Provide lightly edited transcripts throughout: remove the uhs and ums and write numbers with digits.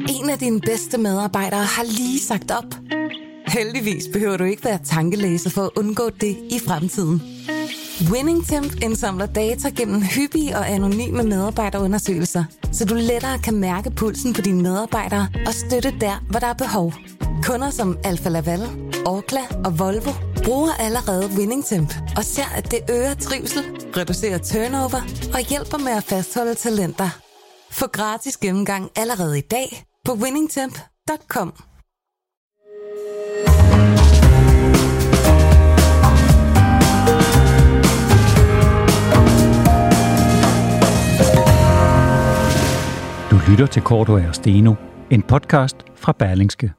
En af dine bedste medarbejdere har lige sagt op. Heldigvis behøver du ikke være tankelæser for at undgå det i fremtiden. WinningTemp indsamler data gennem hyppige og anonyme medarbejderundersøgelser, så du lettere kan mærke pulsen på dine medarbejdere og støtte der, hvor der er behov. Kunder som Alfa Laval, Orkla og Volvo bruger allerede WinningTemp og ser, at det øger trivsel, reducerer turnover og hjælper med at fastholde talenter. Få gratis gennemgang allerede i dag på winningtemp.com. Du lytter til Cordua og Steno, en podcast fra Berlingske.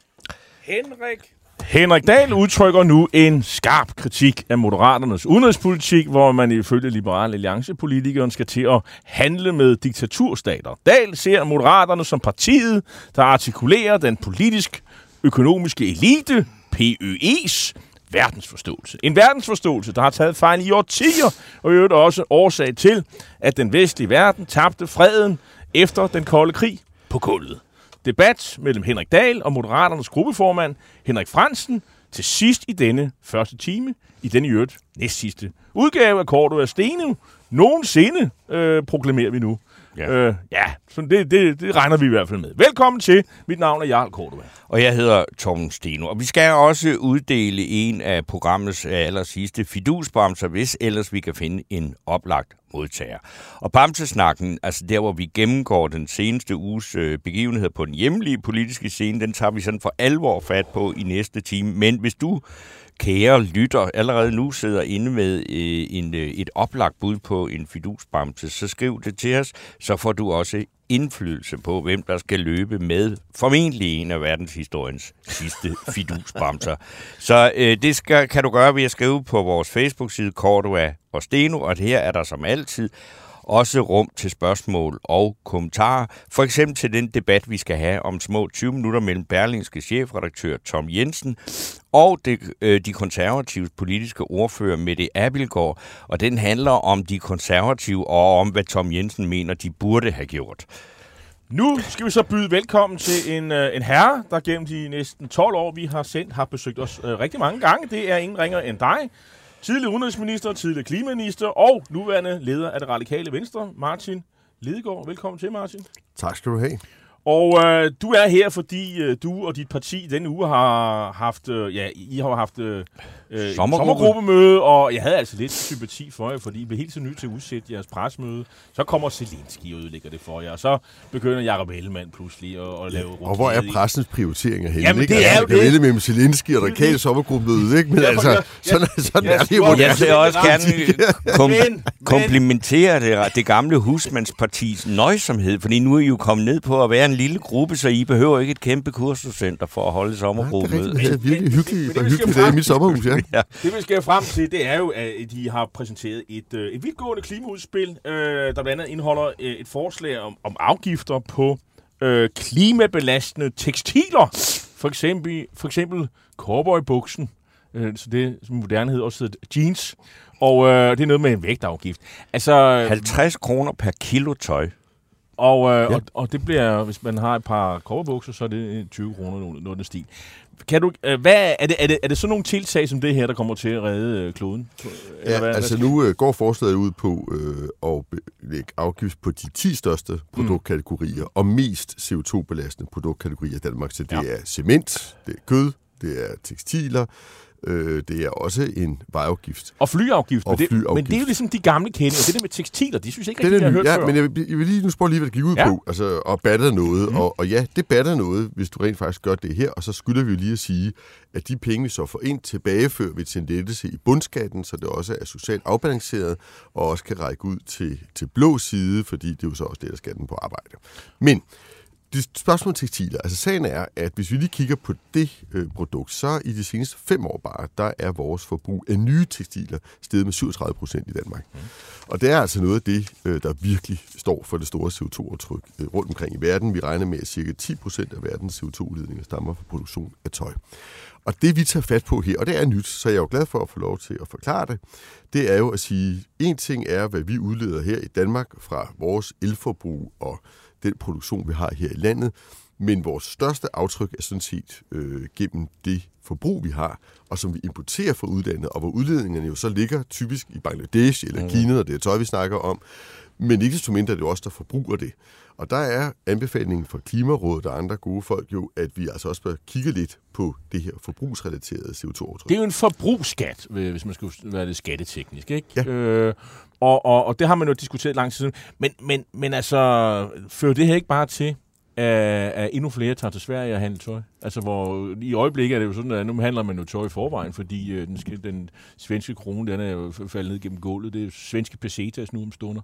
Henrik Dahl udtrykker nu en skarp kritik af Moderaternes udenrigspolitik, hvor man ifølge Liberal Alliance-politikeren skal til at handle med diktaturstater. Dahl ser Moderaterne som partiet, der artikulerer den politisk-økonomiske elite, PØE's, verdensforståelse. En verdensforståelse, der har taget fejl i årtier, og i øvrigt også årsag til, at den vestlige verden tabte freden efter den kolde krig på gulvet. Debat mellem Henrik Dahl og Moderaternes gruppeformand Henrik Frandsen til sidst i denne første time, i denne i øvrigt næstsidste udgave af Cordua og Steno. Nogensinde proklamerer vi nu. Så det regner vi i hvert fald med. Velkommen til. Mit navn er Jarl Cordua. Og jeg hedder Torben Steno. Og vi skal også uddele en af programmets allersidste fidusbamser, hvis ellers vi kan finde en oplagt modtager. Og bamsesnakken, altså der, hvor vi gennemgår den seneste uges begivenheder på den hjemlige politiske scene, den tager vi sådan for alvor fat på i næste time. Men hvis du, kære lytter, allerede nu sidder inde med et oplagt bud på en fidusbamse, så skriv det til os, så får du også indflydelse på, hvem der skal løbe med formentlig en af verdenshistoriens sidste fidusbamser. Så det kan du gøre ved at skrive på vores Facebook-side Cordua og Steno, og her er der som altid også rum til spørgsmål og kommentarer. For eksempel til den debat, vi skal have om små 20 minutter mellem Berlingske chefredaktør Tom Jensen og de konservatives politiske ordfører Mette Abildgaard. Og den handler om de konservative og om, hvad Tom Jensen mener, de burde have gjort. Nu skal vi så byde velkommen til en herre, der gennem de næsten 12 år, vi har sendt, har besøgt os rigtig mange gange. Det er ingen ringer end dig. Tidligere udenrigsminister, tidligere klimaminister og nuværende leder af det radikale Venstre, Martin Lidegaard. Velkommen til, Martin. Tak skal du have. Og du er her, fordi du og dit parti denne uge har haft, I har haft sommergruppemøde, og jeg havde altså lidt sympati for jer, fordi I blev helt så ny til at udsætte jeres pressemøde. Så kommer Zelensky og ødelægger det for jer, og så begynder Jakob Ellemann pludselig at lave rokade. Og hvor er pressens prioriteringer henne? Jamen, ikke? Det er jo det. Vælge mellem Zelensky og radikale sommergruppemøde, ikke? Men altså, sådan er det jo. Jeg vil også gerne komplimentere det gamle husmandspartis nøjsomhed, fordi nu er I jo kommet ned på at være en lille gruppe, så I behøver ikke et kæmpe kursuscenter for at holde sommergruppemøde. Det er virkelig hyggeligt dag i mit sommerhus, ja. Det vi skal frem til, det er jo, at de har præsenteret et vidtgående klimaudspil, der blandt andet indeholder et forslag om afgifter på klimabelastende tekstiler. For eksempel cowboybuksen, så det som moderne hedder også jeans, og det er noget med en vægtafgift. Altså 50 kroner per kilo tøj. Og det bliver, hvis man har et par cowboybukser, så er det 20 kroner noget den stil. Kan du, er det sådan nogle tiltag som det her, der kommer til at redde kloden? Nu går forslaget ud på at lægge afgift på de 10 største produktkategorier og mest CO2-belastende produktkategorier i Danmark. Så det er cement, det er kød, det er tekstiler, det er også en vejafgift. Og flyafgift. Men det er jo ligesom de gamle kendinger. Det der med tekstiler, de synes ikke rigtig, jeg har hørt før. Men jeg vil lige spørge lige, hvad det gik ud på. Altså, og batter noget. Og ja, det batter noget, hvis du rent faktisk gør det her. Og så skylder vi jo lige at sige, at de penge, vi så får ind, tilbagefører vi til en lettelse i bundskatten, så det også er socialt afbalanceret, og også kan række ud til blå side, fordi det er jo så også letter skatten på arbejde. Men det spørgsmål tekstiler. Altså sagen er, at hvis vi lige kigger på det produkt, så i de seneste 5 år bare, der er vores forbrug af nye tekstiler steget med 37% i Danmark. Og det er altså noget af det, der virkelig står for det store CO2-aftryk rundt omkring i verden. Vi regner med, at ca. 10% af verdens CO2-udledninger stammer fra produktion af tøj. Og det vi tager fat på her, og det er nyt, så jeg er jo glad for at få lov til at forklare det, det er jo at sige, en ting er, hvad vi udleder her i Danmark fra vores elforbrug og den produktion, vi har her i landet, Men vores største aftryk er sådan set gennem det forbrug, vi har, og som vi importerer fra udlandet, og hvor udledningerne jo så ligger typisk i Bangladesh eller Kina, og det er tøj, vi snakker om. Men ikke desto mindre er det jo også, der forbruger det. Og der er anbefalingen fra Klimarådet og andre gode folk jo, at vi altså også bør kigge lidt på det her forbrugsrelaterede CO2-aftryk. Det er jo en forbrugsskat, hvis man skulle være lidt skatteteknisk, ikke? Ja. Og det har man jo diskuteret lang tid siden. Men altså, fører det her ikke bare til, at endnu flere tager til Sverige og handler tøj? Altså, hvor i øjeblikket er det jo sådan, at nu handler man jo tøj i forvejen, fordi den svenske krone, den er jo faldet ned gennem gulvet. Det er svenske pesetas nu om stunder.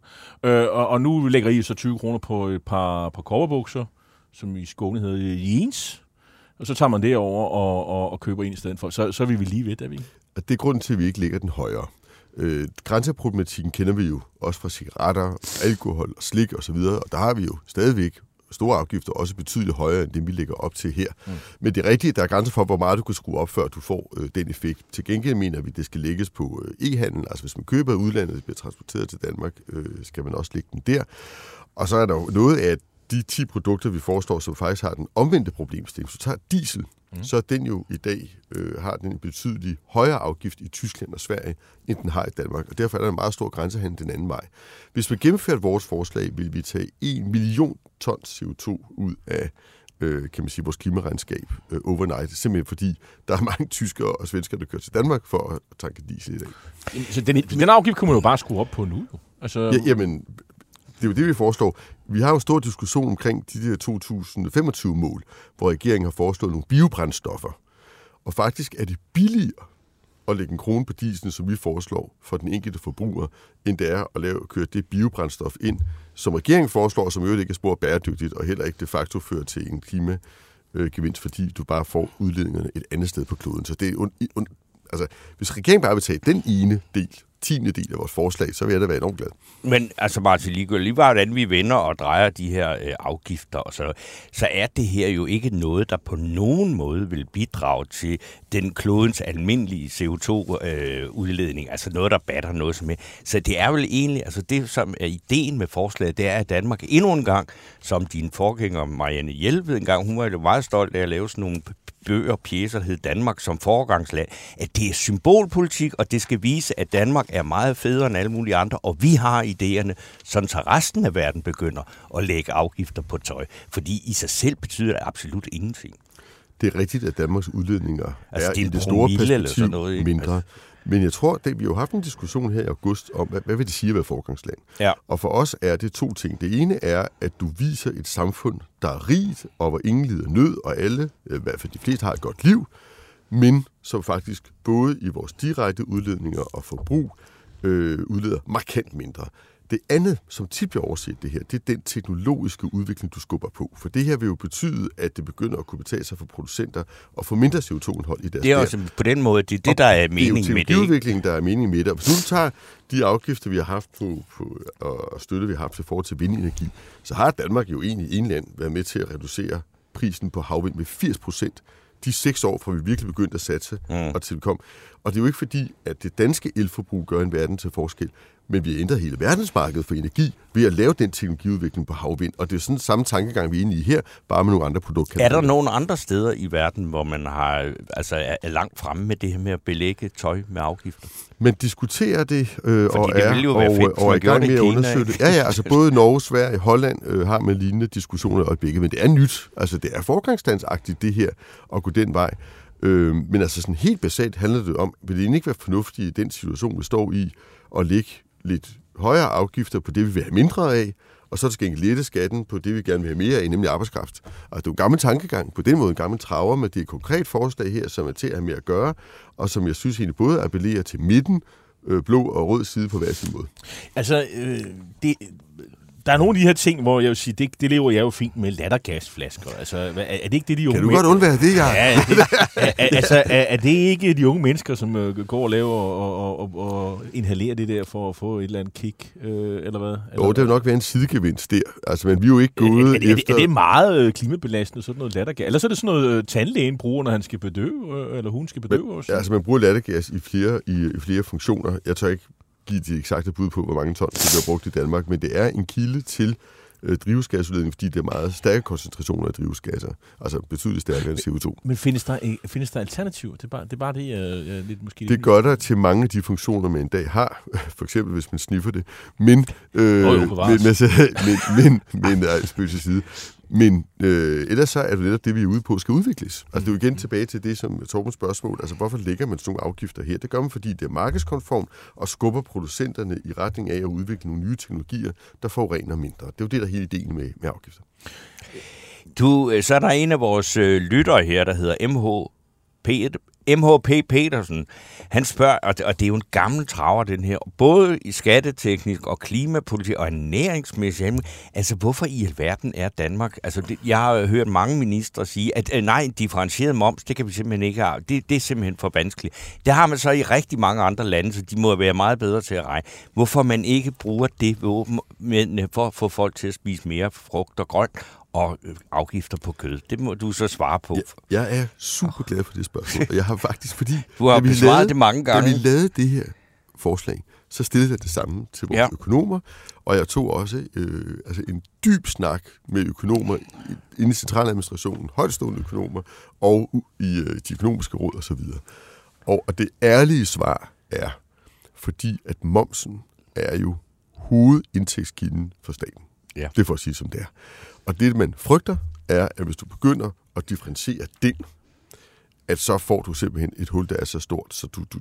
Og nu lægger I så 20 kroner på et par kobberbukser, som i Skåne hedder jeans. Og så tager man det over og køber ind i stedet for. Så er vi lige ved, er vi ikke? Og det er grunden til, at vi ikke lægger den højere. Grænseproblematikken kender vi jo også fra cigaretter, alkohol og slik osv., og der har vi jo stadigvæk store afgifter, også betydeligt højere end det, vi lægger op til her. Men det er rigtigt, der er grænser for, hvor meget du kan skrue op, før du får den effekt. Til gengæld mener vi, at det skal lægges på e-handel. Altså hvis man køber i udlandet, det bliver transporteret til Danmark, skal man også lægge den der. Og så er der jo noget af de 10 produkter, vi foreslår, som faktisk har den omvendte problemstilling. Så tager diesel, så er den jo i dag har den en betydelig højere afgift i Tyskland og Sverige, end den har i Danmark. Og derfor er der en meget stor grænsehandel den anden vej. Hvis vi gennemførte vores forslag, vil vi tage 1 million tons CO2 ud af kan man sige, vores klimaregnskab overnight. Simpelthen fordi, der er mange tyskere og svenskere, der kører til Danmark for at tanke diesel i dag. Så den afgift kunne man jo bare skrue op på nu. Altså... Jamen, det er jo det, vi foreslår. Vi har jo en stor diskussion omkring de der 2025-mål, hvor regeringen har foreslået nogle biobrændstoffer. Og faktisk er det billigere at lægge en krone på diesel, som vi foreslår for den enkelte forbruger, end det er at køre det biobrændstof ind, som regeringen foreslår, som jo ikke er spor bæredygtigt, og heller ikke de facto fører til en klimagevinst, fordi du bare får udledningerne et andet sted på kloden. Så det er altså, hvis regeringen bare vil tage den ene del, 10. del af vores forslag, så vil jeg da være enormt glad. Men altså Martin, lige hvordan vi vender og drejer de her afgifter, og så er det her jo ikke noget, der på nogen måde vil bidrage til den klodens almindelige CO2-udledning, altså noget, der batter noget som er. Så det er vel egentlig, altså det som er ideen med forslaget, det er, at Danmark endnu en gang, som din forgænger Marianne Jelved engang, hun var jo meget stolt af at lave sådan nogle bøger, pjecer, der hed Danmark som foregangsland, at det er symbolpolitik, og det skal vise, at Danmark er meget federe end alle mulige andre, og vi har idéerne, sådan så resten af verden begynder at lægge afgifter på tøj. Fordi i sig selv betyder det absolut ingenting. Det er rigtigt, at Danmarks udledninger er i det store perspektiv noget, mindre. Men jeg tror, at vi har haft en diskussion her i august om, hvad vil det sige at være foregangsland? Ja. Og for os er det 2 ting. Det ene er, at du viser et samfund, der er rigt, og hvor ingen lider nød, og alle, i hvert fald de fleste, har et godt liv, men som faktisk både i vores direkte udledninger og forbrug udleder markant mindre. Det andet, som tit bliver overset det her, det er den teknologiske udvikling, du skubber på. For det her vil jo betyde, at det begynder at kunne betale sig for producenter og få mindre CO2-indhold i deres. Det er også på den måde, det er det, der er meningen med det. Det er jo teknologiudviklingen, der er meningen med det. Og hvis nu tager de afgifter, vi har haft på og støtte, vi har haft til forhold til vindenergi, så har Danmark jo egentlig i en land været med til at reducere prisen på havvind med 80%. De 6 år, fra vi virkelig begyndte at satse og tilkom. Og det er jo ikke fordi, at det danske elforbrug gør en verden til forskel, men vi har ændret hele verdensmarkedet for energi ved at lave den teknologiudvikling på havvind. Og det er sådan samme tankegang, vi er inde i her, bare med nogle andre produkter. Er der nogle andre steder i verden, hvor man har, altså er langt fremme med det her med at belægge tøj med afgifter? Man diskuterer det, og er i gang med at undersøge det. Ja, altså både Norge, Sverige og Holland har med lignende diskussioner i øjeblikket, men det er nyt. Altså det er foregangslandsagtigt det her, at gå den vej. Men altså sådan helt basalt handler det om, vil det ikke være fornuftigt i den situation, vi står i, at lægge lidt højere afgifter på det, vi vil have mindre af, og så skal vi lette skatten på det, vi gerne vil have mere af, nemlig arbejdskraft. Og det er jo en gammel tankegang, på den måde en gammel traver, men det er et konkret forslag her, som er til at have mere at gøre, og som jeg synes egentlig både appellerer til midten, blå og rød side på hver sin måde. Altså, der er nogle af de her ting, hvor jeg vil sige, det lever jeg jo fint med lattergasflasker. Altså, er det ikke det, de unge... Kan du godt undvære det, er det ikke de unge mennesker, som går og laver og inhalerer det der for at få et eller andet kick, eller hvad? Jo, det vil nok være en sidegevinst der. Altså, men vi er jo ikke gået efter... Er det meget klimabelastende, sådan noget lattergas? Eller så er det sådan noget, tandlægen bruger, når han skal bedøve, eller hun skal bedøve også? Altså, man bruger lattergas i flere funktioner. Jeg tør ikke give de eksakte bud på, hvor mange tons det bliver brugt i Danmark, men det er en kilde til drivhusgasudledning, fordi det er meget stærke koncentrationer af drivhusgasser, altså betydeligt stærkere end CO2. Men findes der alternativer? Det er bare det, jeg lidt måske... Det gør der til mange af de funktioner, man en dag har, for eksempel hvis man sniffer det, men ellers så er det netop det, vi er ude på, skal udvikles. Altså det er jo igen tilbage til det, som Torbens spørgsmål, altså hvorfor lægger man sådan nogle afgifter her? Det gør man, fordi det er markedskonform og skubber producenterne i retning af at udvikle nogle nye teknologier, der forurener mindre. Det er jo det, der er hele ideen med afgifter. Så er der en af vores lyttere her, der hedder MHP Petersen. Han spørger, og det er jo en gammel traver, den her, både i skatteteknisk og klimapolitik og ernæringsmæssigt. Altså, hvorfor i alverden er Danmark? Altså, jeg har hørt mange ministre sige, at nej, differentieret moms, det kan vi simpelthen ikke have. Det er simpelthen for vanskeligt. Det har man så i rigtig mange andre lande, så de må være meget bedre til at regne. Hvorfor man ikke bruger det våben for at få folk til at spise mere frugt og grønt, og afgifter på kød. Det må du så svare på. Jeg er super glad for det spørgsmål, og jeg har faktisk, fordi... Du har besvaret det mange gange. Da vi lavede det her forslag, så stillede jeg det samme til vores økonomer, og jeg tog også en dyb snak med økonomer inde i centraladministrationen, højtstående økonomer, og i de økonomiske råd osv. Og det ærlige svar er, fordi at momsen er jo hovedindtægtskilden for staten. Ja. Det er for at sige, som det er. Og det, man frygter, er, at hvis du begynder at differentiere den, at så får du simpelthen et hul, der er så stort, så du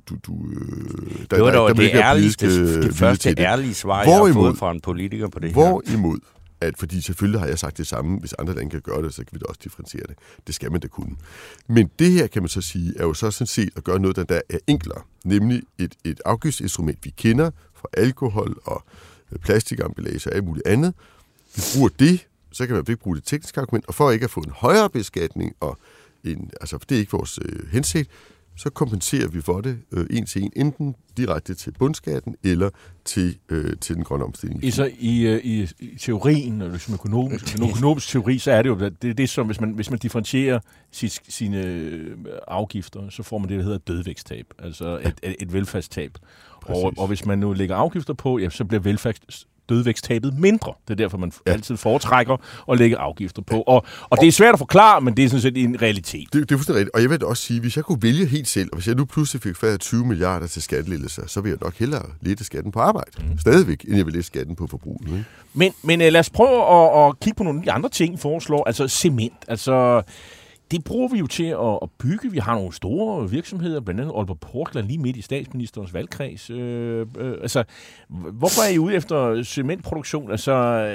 det var det første ærlige svar, jeg har fået fra en politiker på det her. Hvorimod, at fordi selvfølgelig har jeg sagt det samme, hvis andre lande kan gøre det, så kan vi da også differentiere det. Det skal man da kunne. Men det her, kan man så sige, er jo så sådan set at gøre noget, der er enklere. Nemlig et afgiftsinstrument, vi kender fra alkohol og plastikemballage og alt muligt andet. Vi bruger det, så kan man ikke bruge det tekniske argument, og for ikke at få en højere beskatning, og for det er ikke vores hensigt, så kompenserer vi for det en til en, enten direkte til bundskatten eller til den grønne omstilling. I teorien, eller som økonomisk teori, så er det jo det som, hvis man differentierer sine afgifter, så får man det, der hedder dødvægtstab, altså et velfærdstab. Og hvis man nu lægger afgifter på, så bliver dødvægtstabet mindre. Det er derfor, man altid foretrækker at lægge afgifter på. Og det er svært at forklare, men det er sådan set en realitet. Det er fuldstændig rigtigt. Og jeg vil også sige, hvis jeg kunne vælge helt selv, og hvis jeg nu pludselig fik 20 milliarder til skattelettelser, så vil jeg nok hellere lette skatten på arbejde. Stadigvæk, end jeg vil lette skatten på forbrug. Men lad os prøve at kigge på nogle af de andre ting, I foreslår. Altså cement. Altså... Det bruger vi jo til at bygge. Vi har nogle store virksomheder, blandt andet Aalborg Portland, lige midt i statsministerens valgkreds. Hvorfor er I ude efter cementproduktion? Altså,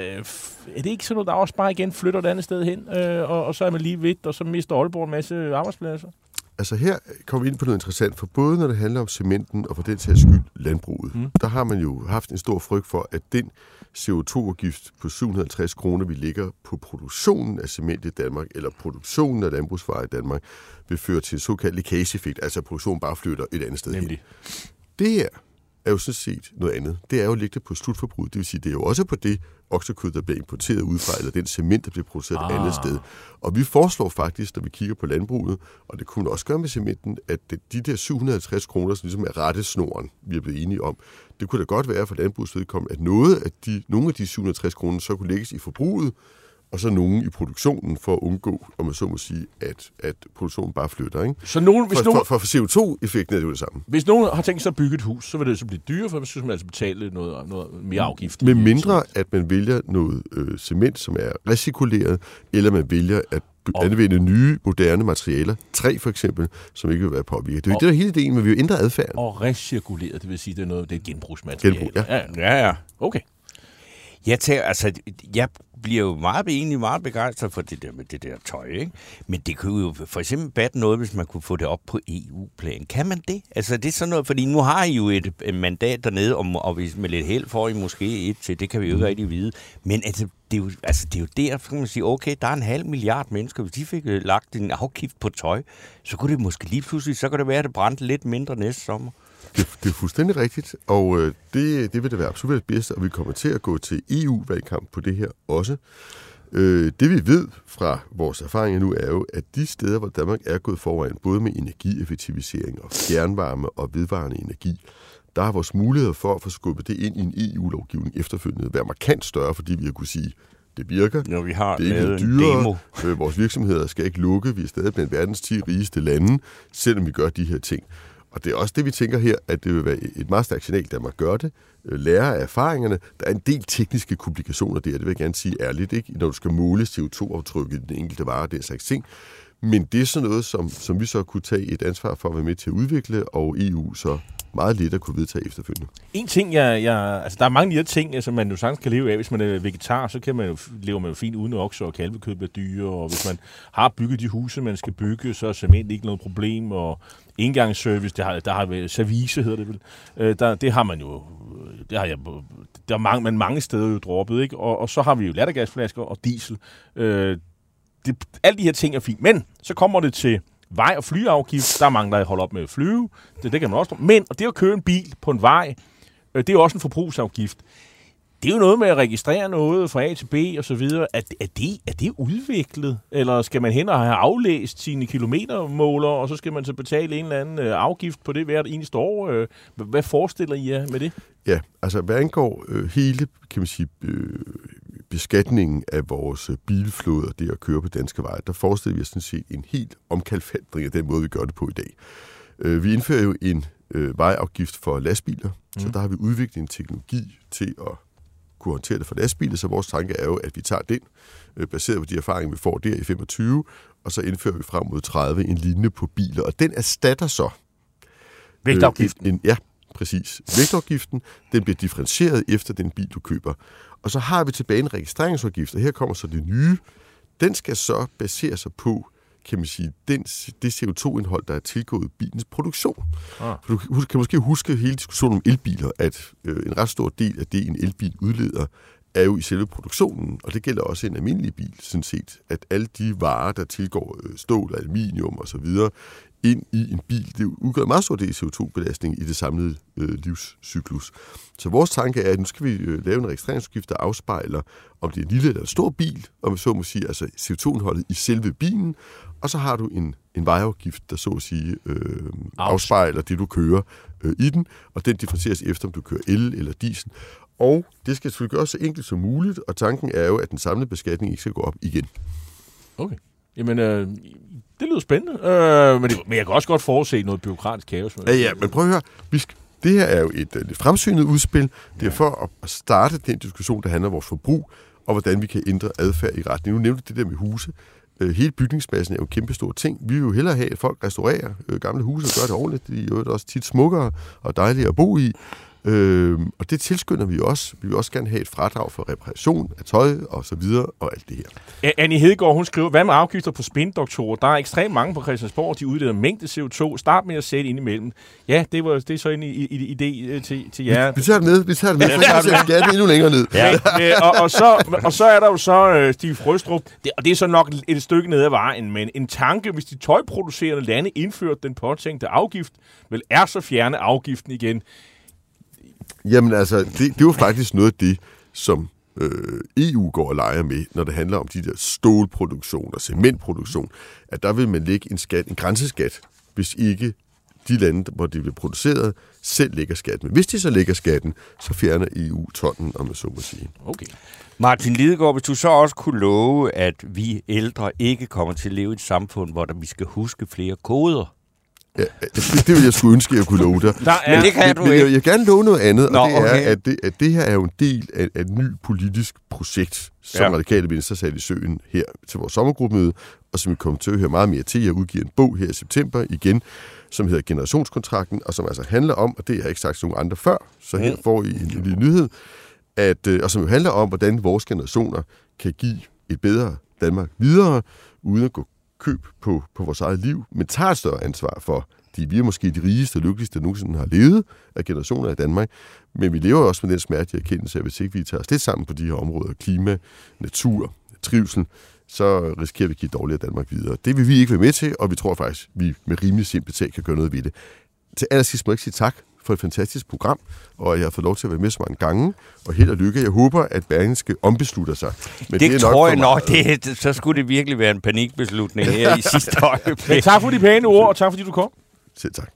er det ikke sådan noget, der også bare igen flytter et andet sted hen, og så er man lige vidt, og så mister Aalborg en masse arbejdspladser? Altså her kommer vi ind på noget interessant, for både når det handler om cementen og for den sags skyld landbruget, der har man jo haft en stor frygt for, at den CO2-afgift på 750 kroner, vi lægger på produktionen af cement i Danmark, eller produktionen af landbrugsvarer i Danmark, vil føre til en såkaldt lækageeffekt, altså at produktionen bare flytter et andet sted hen. Det her er jo sådan set noget andet. Det er jo at lægge det på slutforbruget. Det vil sige, det er jo også på det oksekød, der bliver importeret udefra, eller den cement, der bliver produceret et andet sted. Og vi foreslår faktisk, når vi kigger på landbruget, og det kunne man også gøre med cementen, at de der 750 kroner, som ligesom er rettesnoren, vi er blevet enige om, det kunne da godt være for landbrugets vedkommende, at nogle af de 750 kroner så kunne lægges i forbruget, og så nogen i produktionen for at undgå, om man så må sige, at produktionen bare flytter. Ikke? Så for CO2-effekten er det jo det samme. Hvis nogen har tænkt sig at bygge et hus, så vil det så blive dyrere, for så skal man altså betale noget mere afgift. Med mindre, at man vælger noget cement, som er recirkuleret, eller man vælger at anvende nye, moderne materialer, træ for eksempel, som ikke vil være påvirket. Det er jo det, der hele ideen, men vi vil ændre adfærden. Og recirkuleret, det vil sige, det er et genbrugsmateriale. Genbrug, ja. Okay. Jeg bliver jo meget begejstret for det der med det der tøj, ikke? Men det kunne jo for eksempel batte noget, hvis man kunne få det op på EU-plan. Kan man det? Altså, det er sådan noget, fordi nu har I jo et mandat dernede, og hvis med lidt held får I måske et til, det kan vi jo ikke rigtig vide. Men altså, det er jo der, så kan man sige, okay, der er 500 milliarder mennesker, hvis de fik lagt en afgift på tøj, så kunne det måske lige pludselig, så kan det være, at det brændte lidt mindre næste sommer. Det er fuldstændig rigtigt, og det vil da være absolut det bedste, og vi kommer til at gå til EU-valgkamp på det her også. Det vi ved fra vores erfaringer nu er jo, at de steder, hvor Danmark er gået foran, både med energieffektivisering og fjernvarme og vedvarende energi, der har vores muligheder for at få skubbet det ind i en EU-lovgivning efterfølgende være markant større, fordi vi har kunne sige, Det virker. Når vi har det er ikke dyrere. Vores virksomheder skal ikke lukke. Vi er stadig blandt verdens 10 rigeste lande, selvom vi gør de her ting. Og det er også det, vi tænker her, at det vil være et meget stærkt signal, der man gør det. Lærer af erfaringerne. Der er en del tekniske komplikationer der, det vil jeg gerne sige ærligt, ikke? Når du skal måle CO2-aftrykket i den enkelte vare, det er slags ting. Men det er sådan noget, som vi så kunne tage et ansvar for at være med til at udvikle, og EU så meget lidt at kunne vedtage efterfølgende. En ting, altså der er mange af de her ting, som man jo sagtens kan leve af. Hvis man er vegetar, så kan man jo leve med fint uden okser, og kalvekød bliver dyre, og hvis man har bygget de huse, man skal bygge, så er cement ikke noget problem, og engangsservice, der har service, hedder det vel. Det har man jo, mange steder jo droppet, ikke? Og så har vi jo lattergasflasker og diesel. Alle de her ting er fint, men så kommer det til vej- og flyafgift. Der er mange, der holder op med at flyve. Det kan man også. Men og det at køre en bil på en vej, det er jo også en forbrugsafgift. Det er jo noget med at registrere noget fra A til B og så videre. Er det udviklet? Eller skal man hen og have aflæst sine kilometermåler, og så skal man så betale en eller anden afgift på det hvert eneste år? Hvad forestiller I jer med det? Ja, altså hvad angår hele, kan man sige, beskatningen af vores bilflåder, det at køre på danske veje, der forestiller vi os sådan set en helt omkalfatring af den måde, vi gør det på i dag. Vi indfører jo en vejafgift for lastbiler, så der har vi udviklet en teknologi til at kunne håndtere det for lastbiler, så vores tanke er jo, at vi tager den, baseret på de erfaringer, vi får der i 25, og så indfører vi frem mod 30 en lignende på biler, og den erstatter så vægtafgiften. Ja, præcis. Vægtafgiften, den bliver differentieret efter den bil, du køber. Og så har vi tilbage en registreringsafgift, og her kommer så det nye. Den skal så basere sig på, kan man sige, det CO2-indhold, der er tilgået bilens produktion. For du kan måske huske hele diskussionen om elbiler, at en ret stor del af det, en elbil udleder, er jo i selve produktionen, og det gælder også en almindelig bil, sådan set, at alle de varer, der tilgår stål, aluminium og så videre, ind i en bil, det udgør en meget stor del CO2-belastning i det samlede livscyklus. Så vores tanke er, at nu skal vi lave en registreringsafgift, der afspejler, om det er en lille eller en stor bil, og man så må sige, altså CO2-indholdet i selve bilen, og så har du en vejafgift, der så at sige afspejler det, du kører i den, og den differentieres efter, om du kører el eller diesel. Og det skal selvfølgelig gøres så enkelt som muligt, og tanken er jo, at den samlede beskatning ikke skal gå op igen. Okay. Jamen, det lyder spændende, men jeg kan også godt forudse noget bureaukratisk kaos. Ja, men prøv at høre. Det her er jo et lidt fremsynet udspil. Det er for at starte den diskussion, der handler om vores forbrug, og hvordan vi kan ændre adfærd i retning. Nu nævnte det der med huse. Hele bygningsmassen er jo en kæmpe stor ting. Vi vil jo hellere have, at folk restaurerer gamle huse og gør det ordentligt. De er jo også tit smukkere og dejlige at bo i. Og det tilskynder vi også. Vi vil også gerne have et fradrag for reparation af tøj og så videre og alt det her. Annie Hedegaard, hun skriver, hvad med afgifter på spindoktorer? Der er ekstremt mange på Christiansborg, de udleder mængde CO2. Start med at sætte ind imellem. Ja, det er så en idé til jer. Vi tager det med. Så kan vi endnu længere ned. Ja. og så er der jo så Stig Frøstrup, og det er så nok et stykke ned ad vejen, men en tanke, hvis de tøjproducerende lande indførte den påtænkte afgift, vel er så fjerne afgiften igen. Jamen altså, det er jo faktisk noget af det, som EU går og leger med, når det handler om de der stålproduktion og cementproduktion, at der vil man lægge en grænseskat, hvis ikke de lande, hvor det bliver produceret, selv lægger skatten. Men hvis de så lægger skatten, så fjerner EU tonnen, om man så må sige. Okay. Martin Lidegaard, hvis du så også kunne love, at vi ældre ikke kommer til at leve i et samfund, hvor vi skal huske flere koder. Ja, det vil jeg sgu ønske, at jeg kunne love dig. Men det kan du ikke. Men jeg vil gerne love noget andet, og det er, at det her er jo en del af et ny politisk projekt, som Radikale Venstre satte i søen her til vores sommergruppemøde, og som vi kommer til at høre meget mere til. Jeg udgiver en bog her i september igen, som hedder Generationskontrakten, og som altså handler om, og det har jeg ikke sagt til nogen andre før, så her får I en lille nyhed, og som jo handler om, hvordan vores generationer kan give et bedre Danmark videre, uden at gå køb på vores eget liv, men tager et større ansvar for, vi er måske de rigeste og lykkeligste, der nogensinde har levet af generationer i Danmark, men vi lever også med den smertelige erkendelse, at hvis ikke vi tager os lidt sammen på de her områder, klima, natur, trivsel, så risikerer vi at give dårligere Danmark videre. Det vil vi ikke være med til, og vi tror faktisk, vi med rimelig simpelt sag kan gøre noget ved det. Til allersidst må jeg ikke sige tak for et fantastisk program, og jeg har fået lov til at være med så mange gange, og held og lykke. Jeg håber, at Berlingske ombeslutter sig. Men det tror jeg nok, så skulle det virkelig være en panikbeslutning her i sidste øjeblik. Men tak for de pæne ord, og tak fordi du kom. Selv tak.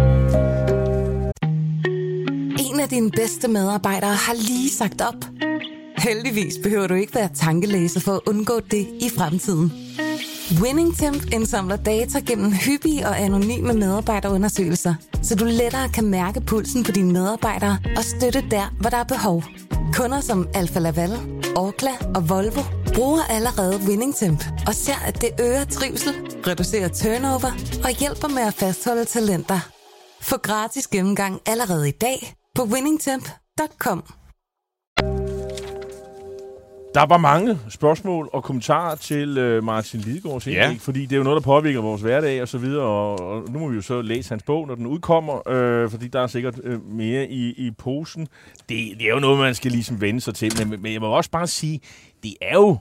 En af dine bedste medarbejdere har lige sagt op. Heldigvis behøver du ikke være tankelæser for at undgå det i fremtiden. WinningTemp indsamler data gennem hyppige og anonyme medarbejderundersøgelser, så du lettere kan mærke pulsen på dine medarbejdere og støtte der, hvor der er behov. Kunder som Alfa Laval, Orkla og Volvo bruger allerede WinningTemp og ser, at det øger trivsel, reducerer turnover og hjælper med at fastholde talenter. Få gratis gennemgang allerede i dag på winningtemp.com. Der var mange spørgsmål og kommentarer til Martin Lidegaards indlæg, fordi det er jo noget, der påvirker vores hverdag og så videre, og nu må vi jo så læse hans bog, når den udkommer, fordi der er sikkert mere i posen. Det er jo noget, man skal ligesom vende sig til, men jeg må også bare sige, det er jo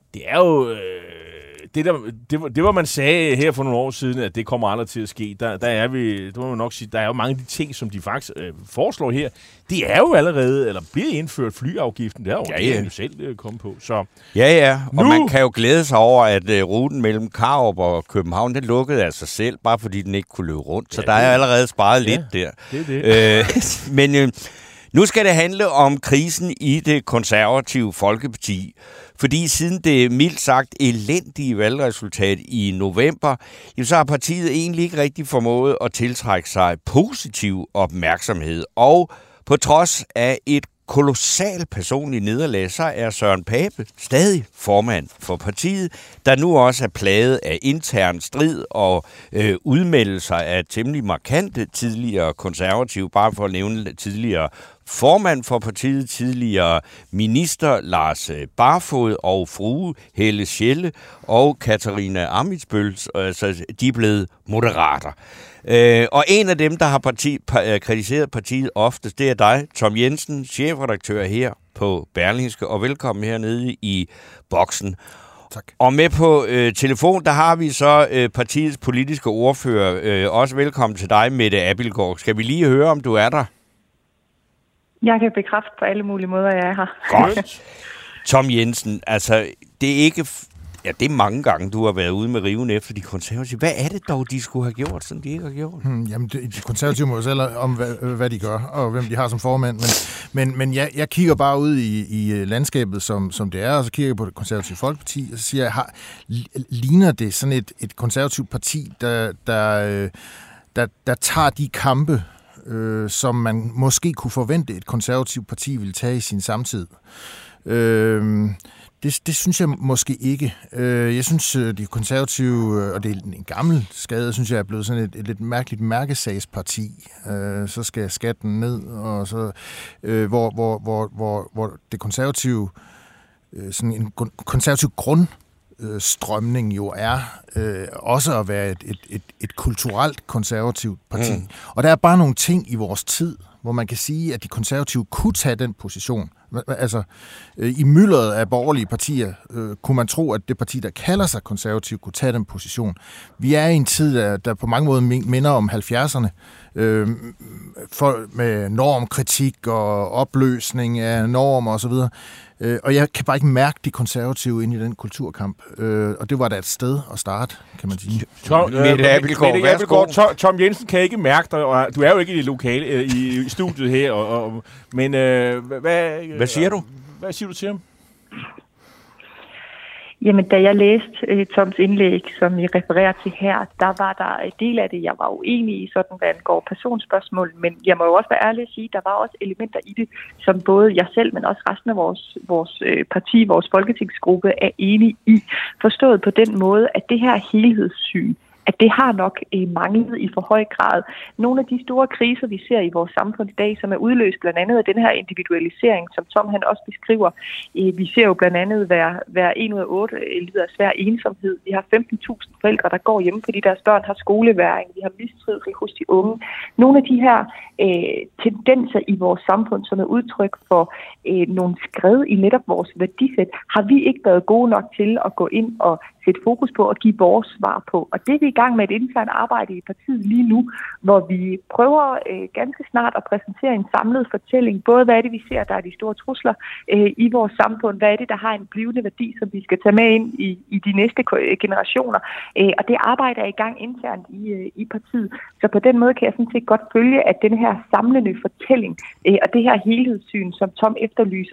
det var man sagde her for nogle år siden, at det kommer aldrig til at ske. Der er vi, det må man nok sige, der er jo mange af de ting, som de faktisk foreslår her. Det er jo allerede, eller bliver indført flyafgiften. Det er jo jo selv kommet på. Så ja. Og man kan jo glæde sig over, at ruten mellem Karup og København, den lukkede af sig selv, bare fordi den ikke kunne løbe rundt. Så der er allerede sparet lidt der. Det. Men nu skal det handle om krisen i det konservative Folkeparti. Fordi siden det mildt sagt elendige valgresultat i november, så har partiet egentlig ikke rigtig formået at tiltrække sig positiv opmærksomhed. Og på trods af et kolossalt personligt nederlag, så er Søren Pape stadig formand for partiet, der nu også er plaget af intern strid og udmeldelser af temmelig markante tidligere konservative, bare for at nævne tidligere formand for partiet, tidligere minister Lars Barfod og frue Helle Schelle og Katarina Ammitzbøll, altså de er blevet moderater. Og en af dem, der har kritiseret partiet oftest, det er dig, Tom Jensen, chefredaktør her på Berlingske, og velkommen hernede i boksen. Tak. Og med på telefon, der har vi så partiets politiske ordfører. Også velkommen til dig, Mette Abildgaard. Skal vi lige høre, om du er der? Jeg kan bekræfte på alle mulige måder, jeg er her. Godt. Tom Jensen, altså, det er ikke... Ja, det er mange gange, du har været ude med riven efter de konservative. Hvad er det dog, de skulle have gjort, som de ikke har gjort? Jamen, de konservative må jo selv om, hvad de gør, og hvem de har som formand. Men jeg kigger bare ud i landskabet, som det er, og så kigger jeg på det konservative Folkeparti, og så siger jeg, ligner det sådan et konservativt parti, der tager de kampe, som man måske kunne forvente, et konservativt parti ville tage i sin samtid. Det synes jeg måske ikke. Jeg synes, de konservative, og det er en gammel skade, synes jeg er blevet sådan et lidt mærkeligt mærkesagsparti. Så skal skatten ned, og så hvor det konservative, sådan en konservativ grundstrømning jo er også at være et kulturelt konservativt parti. Og der er bare nogle ting i vores tid, hvor man kan sige, at de konservative kunne tage den position. Altså, i myldret af borgerlige partier kunne man tro, at det parti, der kalder sig konservativ, kunne tage den position. Vi er i en tid, der på mange måder minder om 70'erne, med normkritik og opløsning af normer osv. Og jeg kan bare ikke mærke de konservative ind i den kulturkamp. Og det var da et sted at starte, kan man sige. Tom Jensen kan ikke mærke dig, og du er jo ikke i det lokale i studiet her. Men hvad siger du? Hvad siger du til ham? Jamen, da jeg læste Toms indlæg, som I refererer til her, der var der en del af det, jeg var uenig i, sådan hvad angår personspørgsmål, men jeg må jo også være ærlig at sige, der var også elementer i det, som både jeg selv, men også resten af vores parti, vores folketingsgruppe er enige i, forstået på den måde, at det her helhedssyn, at det har nok manglet i for høj grad. Nogle af de store kriser, vi ser i vores samfund i dag, som er udløst blandt andet af den her individualisering, som Tom han også beskriver. Vi ser jo blandt andet hver 1 ud af 8 lider af svær ensomhed. Vi har 15.000 forældre, der går hjemme, fordi deres børn har skoleværing. Vi har mistrivsel hos de unge. Nogle af de her tendenser i vores samfund, som er udtryk for nogle skred i netop vores værdisæt, har vi ikke været gode nok til at gå ind og sætte fokus på at give vores svar på. Og det er vi i gang med et internt arbejde i partiet lige nu, hvor vi prøver ganske snart at præsentere en samlet fortælling. Både hvad er det, vi ser, der er de store trusler i vores samfund, hvad er det, der har en blivende værdi, som vi skal tage med ind i de næste generationer. Og det arbejde er i gang internt i partiet. Så på den måde kan jeg sådan set godt følge, at den her samlende fortælling og det her helhedssyn, som Tom efterlyser,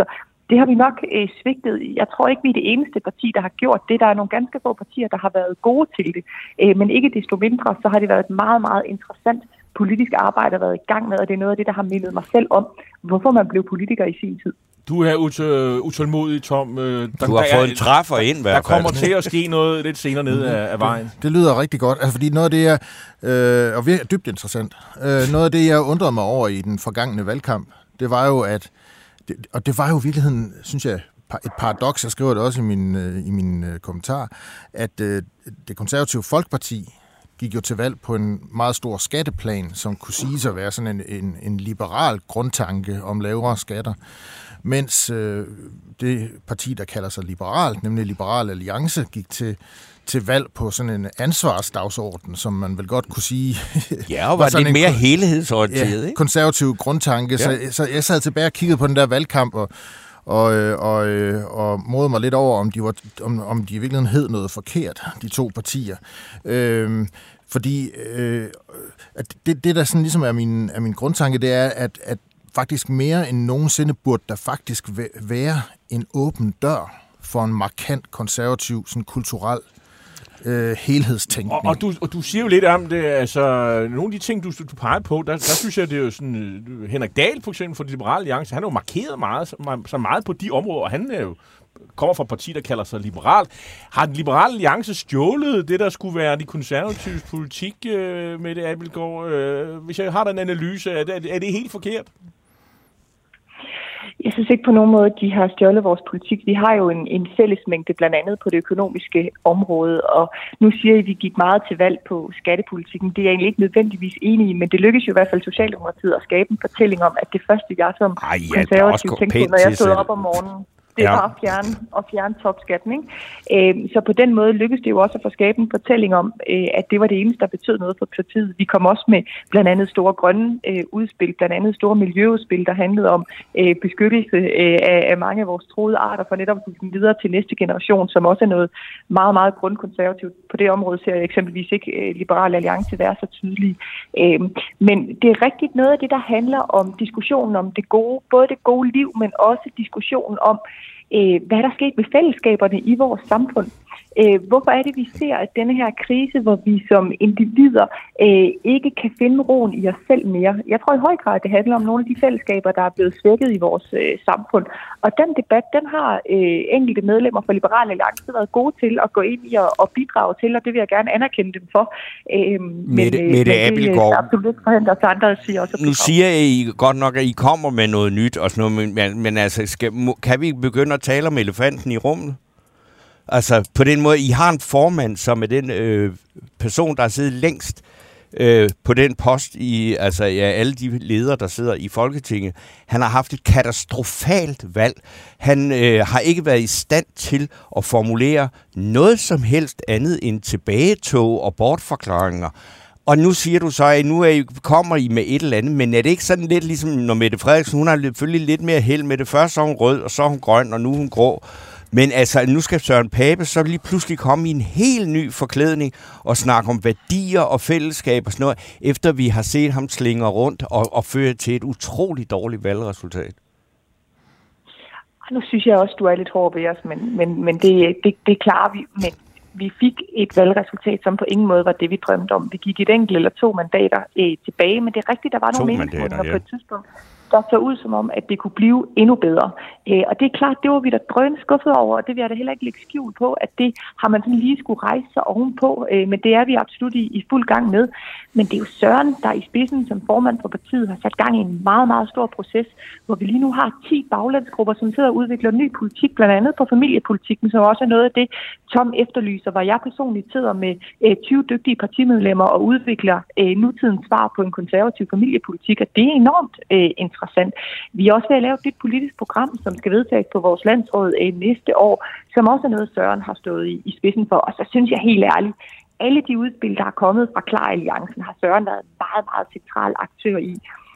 Det har vi nok svigtet. Jeg tror ikke, vi er det eneste parti, der har gjort det. Der er nogle ganske få partier, der har været gode til det. Men ikke desto mindre, så har det været et meget, meget interessant politisk arbejde, der har været i gang med, og det er noget af det, der har mindet mig selv om, hvorfor man blev politiker i sin tid. Du er utålmodig, Tom. Du har fået en træffer ind, i hvert fald. Der kommer til at ske noget lidt senere ned af vejen. Det lyder rigtig godt, altså, fordi noget af det er, og virkelig dybt interessant, noget af det, jeg undrede mig over i den forgangne valgkamp, det var jo, at, og det var jo i virkeligheden, synes jeg, et paradoks, jeg skriver det også i min kommentar, at det konservative Folkeparti gik jo til valg på en meget stor skatteplan, som kunne siges at være sådan en liberal grundtanke om lavere skatter, mens det parti, der kalder sig liberalt, nemlig Liberal Alliance, gik til valg på sådan en ansvarsdagsorden, som man vel godt kunne sige... Ja, og var lidt mere helhedsorienteret, ikke? Konservativ grundtanke. Ja. Så jeg sad tilbage og kiggede på den der valgkamp, og modede mig lidt over, om de i virkeligheden hed noget forkert, de to partier. Fordi det, der sådan ligesom er min grundtanke, det er, at faktisk mere end nogensinde burde der faktisk være en åben dør for en markant konservativ, sådan kulturel helhedstænkning. Og du siger jo lidt om det, altså nogle af de ting, du peger på, der synes jeg, det er jo sådan, Henrik Dahl for eksempel fra de Liberale Alliance, han har jo markeret meget på de områder, og han er jo kommer fra et parti, der kalder sig liberal. Har den Liberale Alliance stjålet det, der skulle være de konservatives politik med det, Abildgaard? Hvis jeg har den analyse, er det helt forkert? Jeg synes ikke på nogen måde, at de har stjålet vores politik. Vi har jo en fællesmængde blandt andet på det økonomiske område, og nu siger I, at vi gik meget til valg på skattepolitikken. Det er jeg egentlig ikke nødvendigvis enig i, men det lykkedes jo i hvert fald Socialdemokratiet at skabe en fortælling om, at det første, jeg som konservativ tænkte på, når jeg stod op om morgenen, det var at fjerne topskatten, ikke? Så på den måde lykkedes det jo også at få skabt en fortælling om, at det var det eneste, der betød noget for partiet. Vi kom også med blandt andet store grønne udspil, blandt andet store miljøudspil, der handlede om beskyttelse af mange af vores truede arter, for netop at give dem videre til næste generation, som også er noget meget, meget grundkonservativt. På det område ser jeg eksempelvis ikke Liberal Alliance være så tydelige. Men det er rigtigt noget af det, der handler om diskussionen om det gode, både det gode liv, men også diskussionen om, hvad der er sket med fællesskaberne i vores samfund. Hvorfor er det, vi ser, at denne her krise, hvor vi som individer ikke kan finde roen i os selv mere? Jeg tror i høj grad, det handler om nogle af de fællesskaber, der er blevet svækket i vores samfund. Og den debat, den har enkelte medlemmer fra Liberale Alliance været gode til at gå ind i og bidrage til, og det vil jeg gerne anerkende dem for. Mette Abildgaard, det er absolut ikke forhindret os andre at sige også. Nu siger I godt nok, at I kommer med noget nyt og sådan noget, men altså, kan vi begynde at tale om elefanten i rummet? Altså på den måde, I har en formand, som er den person, der har siddet længst på den post i alle de ledere, der sidder i Folketinget. Han har haft et katastrofalt valg. Han har ikke været i stand til at formulere noget som helst andet end tilbagetog og bortforklaringer. Og nu siger du så, at nu kommer I med et eller andet, men er det ikke sådan lidt ligesom, når Mette Frederiksen, hun har selvfølgelig lidt mere held med det. Først så er hun rød, og så er hun grøn, og nu er hun grå. Men altså, nu skal Søren Pape så lige pludselig komme i en helt ny forklædning og snakke om værdier og fællesskab og sådan noget, efter vi har set ham slinge rundt og føre til et utroligt dårligt valgresultat. Nu synes jeg også, du er lidt hård ved os, men det klarer vi. Men vi fik et valgresultat, som på ingen måde var det, vi drømte om. Vi gik et enkelt eller 2 mandater tilbage, men det er rigtigt, der var nogle meningsmålinger på et tidspunkt, der så ud som om, at det kunne blive endnu bedre. Og det er klart, det var vi da drøn skuffet over, og det vil jeg da heller ikke lægge skjul på, at det har man sådan lige skulle rejse sig ovenpå, men det er vi absolut i fuld gang med. Men det er jo Søren, der i spidsen som formand for partiet har sat gang i en meget, meget stor proces, hvor vi lige nu har 10 baglandsgrupper, som sidder og udvikler ny politik, blandt andet på familiepolitikken, som også er noget af det, Tom efterlyser, hvor jeg personligt sidder med 20 dygtige partimedlemmer og udvikler nutidens svar på en konservativ familiepolitik, og det er enormt interessant. Vi er også ved at lave et politisk program, som skal vedtages på vores landsråd næste år, som også er noget, Søren har stået i spidsen for. Og så synes jeg helt ærligt, alle de udspil, der er kommet fra Klar Alliancen, har Søren været en meget, meget central aktør i.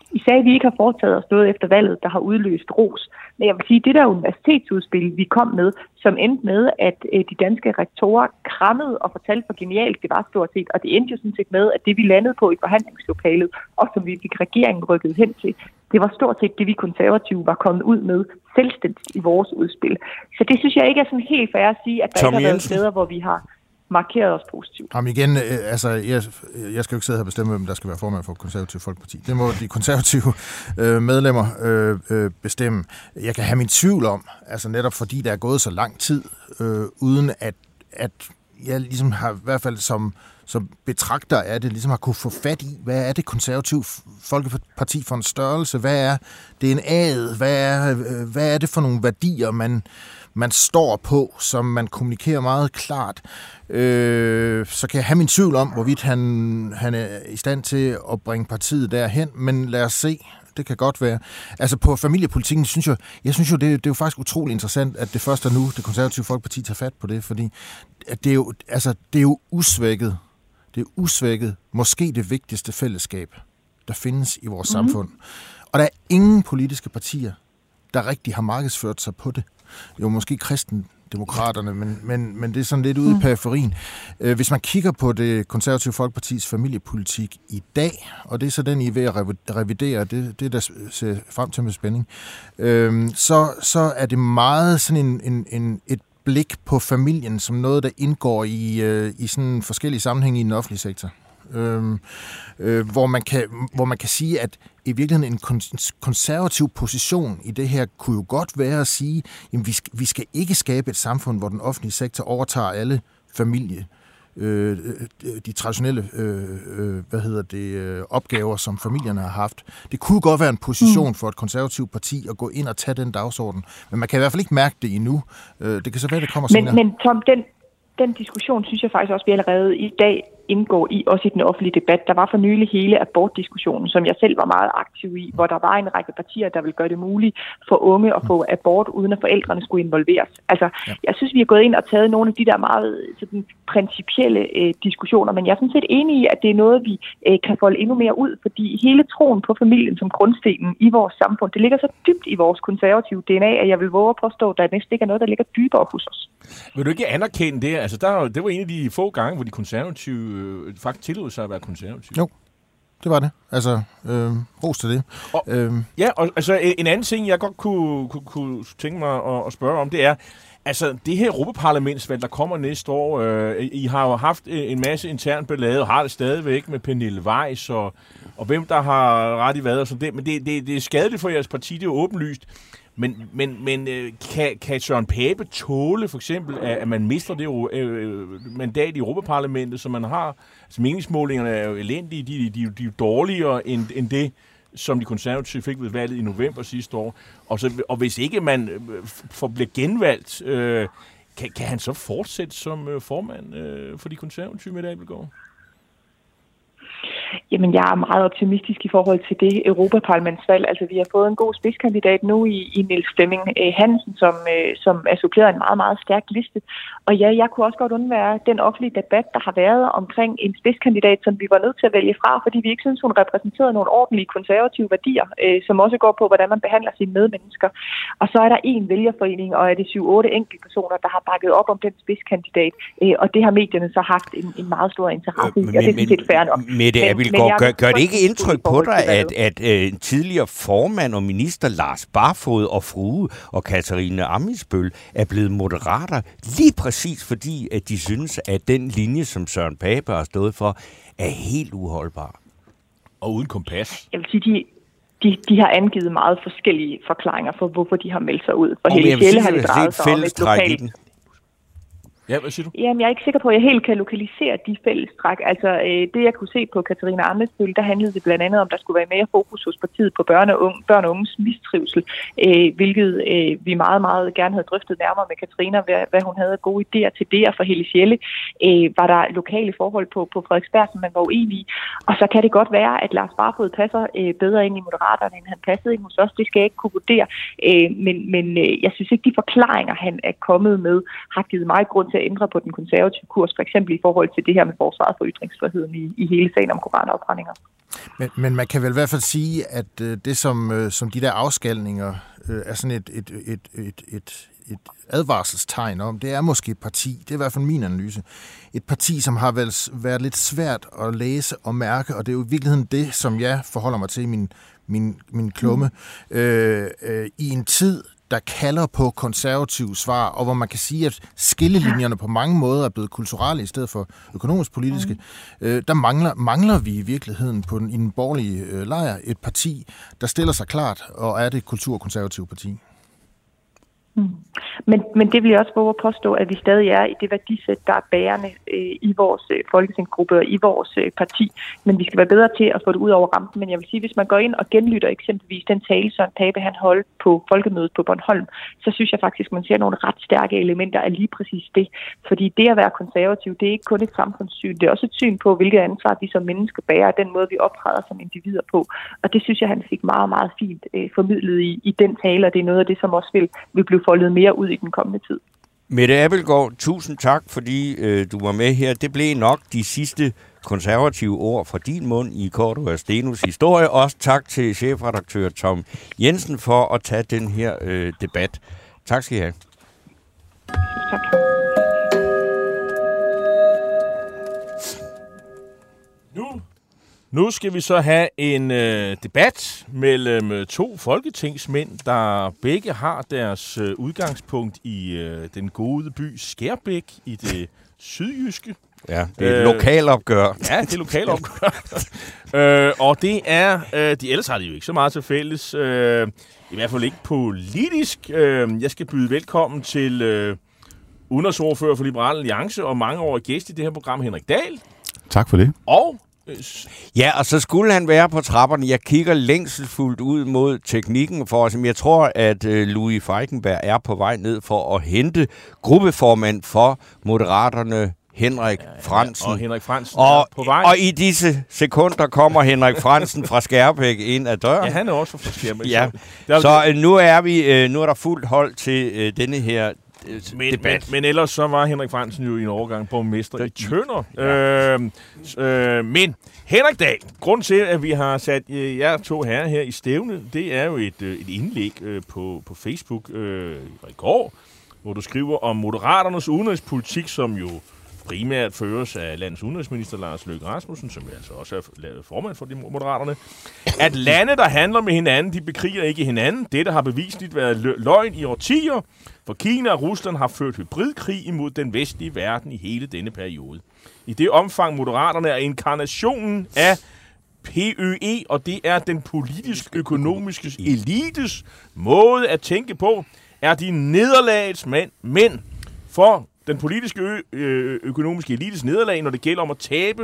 I sagde, at vi ikke har foretaget os noget efter valget, der har udløst ros. Men jeg vil sige, at det der universitetsudspil, vi kom med, som endte med, at de danske rektorer krammede og fortalte, hvor genialt det var stort set. Og det endte jo sådan set med, at det vi landede på i forhandlingslokalet, og som vi fik regeringen rykket hen til, det var stort set det, vi konservative var kommet ud med selvstændigt i vores udspil. Så det synes jeg ikke er sådan helt fair at sige, at der ikke har været steder, hvor vi har markeret os positivt. Jamen igen, altså, jeg skal jo ikke sidde her og bestemme, hvem der skal være formand for Konservative Folkeparti. Det må de konservative medlemmer bestemme. Jeg kan have min tvivl om, altså netop fordi der er gået så lang tid, uden at jeg ligesom har, i hvert fald som betragter af det, ligesom har kunne få fat i, hvad er det Konservative Folkeparti for en størrelse? Hvad er DNA'et? Hvad er det for nogle værdier, man står på, som man kommunikerer meget klart? Så kan jeg have min tvivl om, hvorvidt han er i stand til at bringe partiet derhen, men lad os se. Det kan godt være. Altså på familiepolitikken synes jeg, det er jo faktisk utrolig interessant, at det først er nu, det Konservative Folkeparti tager fat på det, fordi at det er jo usvækket. Det er usvækket, måske det vigtigste fællesskab, der findes i vores samfund. Og der er ingen politiske partier, der rigtig har markedsført sig på det. Jo, måske kristendemokraterne, men det er sådan lidt ude i periferien. Hvis man kigger på det Konservative Folkepartis familiepolitik i dag, og det er så den, I er ved at revidere, det der ser frem til med spænding, så er det meget sådan et blik på familien som noget, der indgår i sådan forskellige sammenhænge i den offentlige sektor. Hvor man kan sige, at i virkeligheden en konservativ position i det her kunne jo godt være at sige, at vi skal ikke skabe et samfund, hvor den offentlige sektor overtager alle familie, de traditionelle opgaver, som familierne har haft. Det kunne godt være en position for et konservativt parti at gå ind og tage den dagsorden, men man kan i hvert fald ikke mærke det endnu. Det kan så være, det kommer senere. Men Tom, den diskussion synes jeg faktisk også, vi allerede i dag indgår i, også i den offentlige debat. Der var for nylig hele abortdiskussionen, som jeg selv var meget aktiv i, hvor der var en række partier, der ville gøre det muligt for unge at få abort, uden at forældrene skulle involveres. Altså, jeg synes, vi har gået ind og taget nogle af de der meget sådan, principielle diskussioner, men jeg er sådan set enig i, at det er noget, vi kan folde endnu mere ud, fordi hele troen på familien som grundstenen i vores samfund, det ligger så dybt i vores konservative DNA, at jeg vil våge at påstå, at der næsten ikke er noget, der ligger dybere hos os. Vil du ikke anerkende det? Altså, det var en af de få gange, hvor de konservative faktisk tillod sig at være konservativ. Jo, det var det. Altså, ros til det. Og altså, en anden ting, jeg godt kunne tænke mig at spørge om, det er, altså, det her Europaparlamentsvalg, der kommer næste år, I har jo haft en masse intern ballade, og har det stadigvæk med Pernille Weiss, og hvem der har ret i hvad og sådan det, men det er skadeligt for jeres parti, det er jo åbenlyst. Men kan Søren Pape tåle for eksempel, at man mister det mandat i Europaparlamentet, som man har? Altså meningsmålingerne er jo elendige, de er jo dårligere end det, som de konservative fik ved valget i november sidste år. Og hvis ikke man bliver genvalgt, kan han så fortsætte som formand for de konservative med Abildgaard? Jamen, jeg er meget optimistisk i forhold til det Europaparlamentsvalg. Altså, vi har fået en god spidskandidat nu i Niels Flemming Hansen, som er suppleret en meget, meget stærk liste. Og ja, jeg kunne også godt undvære den offentlige debat, der har været omkring en spidskandidat, som vi var nødt til at vælge fra, fordi vi ikke synes, hun repræsenterede nogle ordentlige konservative værdier, som også går på, hvordan man behandler sine medmennesker. Og så er der en vælgerforening, og er det 7-8 enkelte personer, der har bakket op om den spidskandidat. Og det har medierne så haft en meget stor interesse i, og det er helt fair nok. Gør det ikke indtryk på dig, at en tidligere formand og minister Lars Barfoed og frue og Katarina Ammitzbøll er blevet moderater lige præcis fordi, at de synes, at den linje, som Søren Pape har stået for, er helt uholdbar? Og uden kompas? Jeg vil sige, de har angivet meget forskellige forklaringer for, hvorfor de har meldt sig ud. For Helle Sjelle har det drejet sig om et lokalt... Ja, hvad siger du? Jamen, jeg er ikke sikker på, at jeg helt kan lokalisere de fællestræk. Altså, det jeg kunne se på Katarina Ammitzbøll, der handlede det blandt andet om, der skulle være mere fokus hos partiet på børn og unges mistrivsel, hvilket vi meget, meget gerne havde drøftet nærmere med Katarina, hvad hun havde gode idéer til det, og for Helle Sjelle var der lokale forhold på Frederiksberg, som man var uenig i. Og så kan det godt være, at Lars Barfoed passer bedre ind i Moderaterne, end han passede ind hos os. Det skal jeg ikke kunne vurdere. Men jeg synes ikke, de forklaringer, han er kommet med, har givet mig grund til at ændre på den konservative kurs, for eksempel i forhold til det her med forsvaret for ytringsfriheden i hele sagen om koranafbrændinger. Men man kan vel i hvert fald sige, at det som de der afskalninger er sådan et advarselstegn om, det er måske et parti, det er i hvert fald min analyse, et parti, som har vel været lidt svært at læse og mærke, og det er jo i virkeligheden det, som jeg forholder mig til i min klumme, i en tid, der kalder på konservative svar, og hvor man kan sige, at skillelinjerne på mange måder er blevet kulturelle i stedet for økonomisk-politiske. Der mangler vi i virkeligheden i den borgerlige lejr et parti, der stiller sig klart, og er det kulturkonservative parti. Men det vil jeg også våge at påstå, at vi stadig er i det værdisæt, der er bærende i vores folketingsgruppe og i vores parti. Men vi skal være bedre til at få det ud over rampen. Men jeg vil sige, hvis man går ind og genlytter eksempelvis den tale, Søren Pape han holdt på folkemødet på Bornholm, så synes jeg faktisk, man ser nogle ret stærke elementer af lige præcis det. Fordi det at være konservativ, det er ikke kun et samfundssyn. Det er også et syn på, hvilket ansvar vi som mennesker bærer, den måde, vi optræder som individer på. Og det synes jeg, han fik meget, meget fint formidlet i den tale, og det er noget af det, som også vil blive foldet mere ud i den kommende tid. Mette Abildgaard, tusind tak, fordi du var med her. Det blev nok de sidste konservative ord fra din mund i Cordua Stenos historie. Også tak til chefredaktør Tom Jensen for at tage den her debat. Tak skal I have. Tak. Nu skal vi så have en debat mellem to folketingsmænd, der begge har deres udgangspunkt i den gode by Skærbæk i det sydjyske. Ja, det er et lokalopgør. Ja, det er lokalopgør. Og det er, ellers har de jo ikke så meget til fælles, i hvert fald ikke politisk. Jeg skal byde velkommen til udenrigsordfører for Liberal Alliance og mangeårig gæst i det her program, Henrik Dahl. Tak for det. Og ja, og så skulle han være på trapperne. Jeg kigger længselsfuldt ud mod teknikken for os. Jeg tror, at Louis Feigenberg er på vej ned for at hente gruppeformand for Moderaterne, Henrik Frandsen. Og Henrik Frandsen er på vej. Og i disse sekunder kommer Henrik Frandsen fra Skærbæk ind ad døren. Ja, han er også fra Skærbæk. Ja. Så nu er der fuldt hold til denne her men ellers så var Henrik Frandsen jo i en overgang borgmester i Tønder. Ja. Men Henrik Dahl, grund til, at vi har sat jer to herrer her i stævne, det er jo et indlæg på Facebook i går, hvor du skriver om Moderaternes udenrigspolitik, som jo primært føres af landets udenrigsminister Lars Løkke Rasmussen, som altså også er formand for de Moderaterne, at lande, der handler med hinanden, de bekriger ikke hinanden. Dette har bevisligt været løgn i årtier, for Kina og Rusland har ført hybridkrig imod den vestlige verden i hele denne periode. I det omfang Moderaterne er inkarnationen af PØE, og det er den politisk-økonomiske elites måde at tænke på, er de nederlagets mænd for den politiske økonomiske elites nederlag, når det gælder om at tabe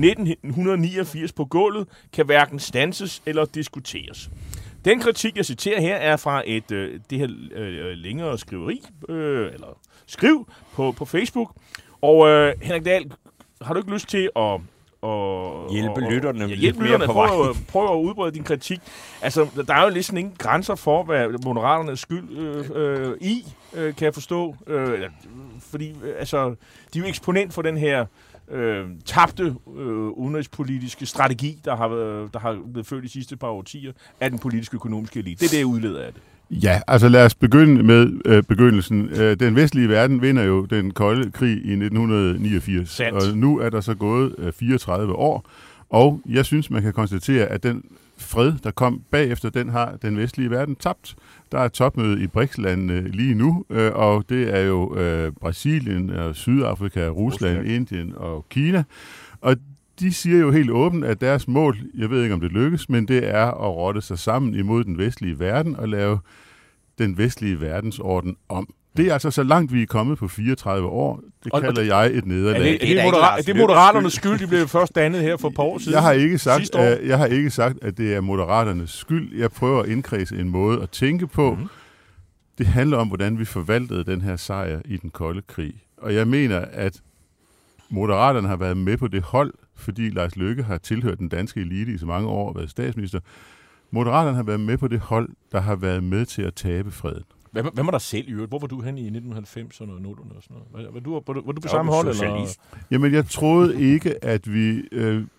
1989 på gulvet, kan hverken standses eller diskuteres. Den kritik, jeg citerer her, er fra det her længere skriveri, eller skriv på Facebook. Og Henrik Dahl, har du ikke lyst til at hjælpe lytterne lidt mere på vej? Prøv at udbrede din kritik. Altså, der er jo ligesom ingen grænser for, hvad Moderaternes skyld kan jeg forstå. Fordi altså, de er jo eksponent for den her tabte udenrigspolitiske strategi, der har blevet ført de sidste par årtier af den politiske økonomiske elite. Det er det, jeg udleder af det. Ja, altså lad os begynde med begyndelsen. Den vestlige verden vinder jo den kolde krig i 1989. Sandt. Og nu er der så gået 34 år, og jeg synes, man kan konstatere, at den fred, der kom bagefter, den har den vestlige verden tabt. Der er et topmøde i BRICS-landene lige nu, og det er jo Brasilien, og Sydafrika, Rusland, Indien og Kina. Og de siger jo helt åbent, at deres mål, jeg ved ikke om det lykkes, men det er at rotte sig sammen imod den vestlige verden og lave den vestlige verdensorden om. Det er altså så langt, vi er kommet på 34 år. Det kalder jeg et nederlag. Det er Moderaternes skyld, de blev først dannet her for et par år siden. Jeg har ikke sagt, at det er Moderaternes skyld. Jeg prøver at indkredse en måde at tænke på. Mm-hmm. Det handler om, hvordan vi forvaltede den her sejr i den kolde krig. Og jeg mener, at Moderaterne har været med på det hold, fordi Lars Løkke har tilhørt den danske elite i så mange år og været statsminister. Moderaterne har været med på det hold, der har været med til at tabe freden. Hvad var der selv i øvrigt? Hvor var du hen i 1990'erne og 00'erne og sådan noget? Var du på samme hold? Eller? Jamen, jeg troede ikke, at vi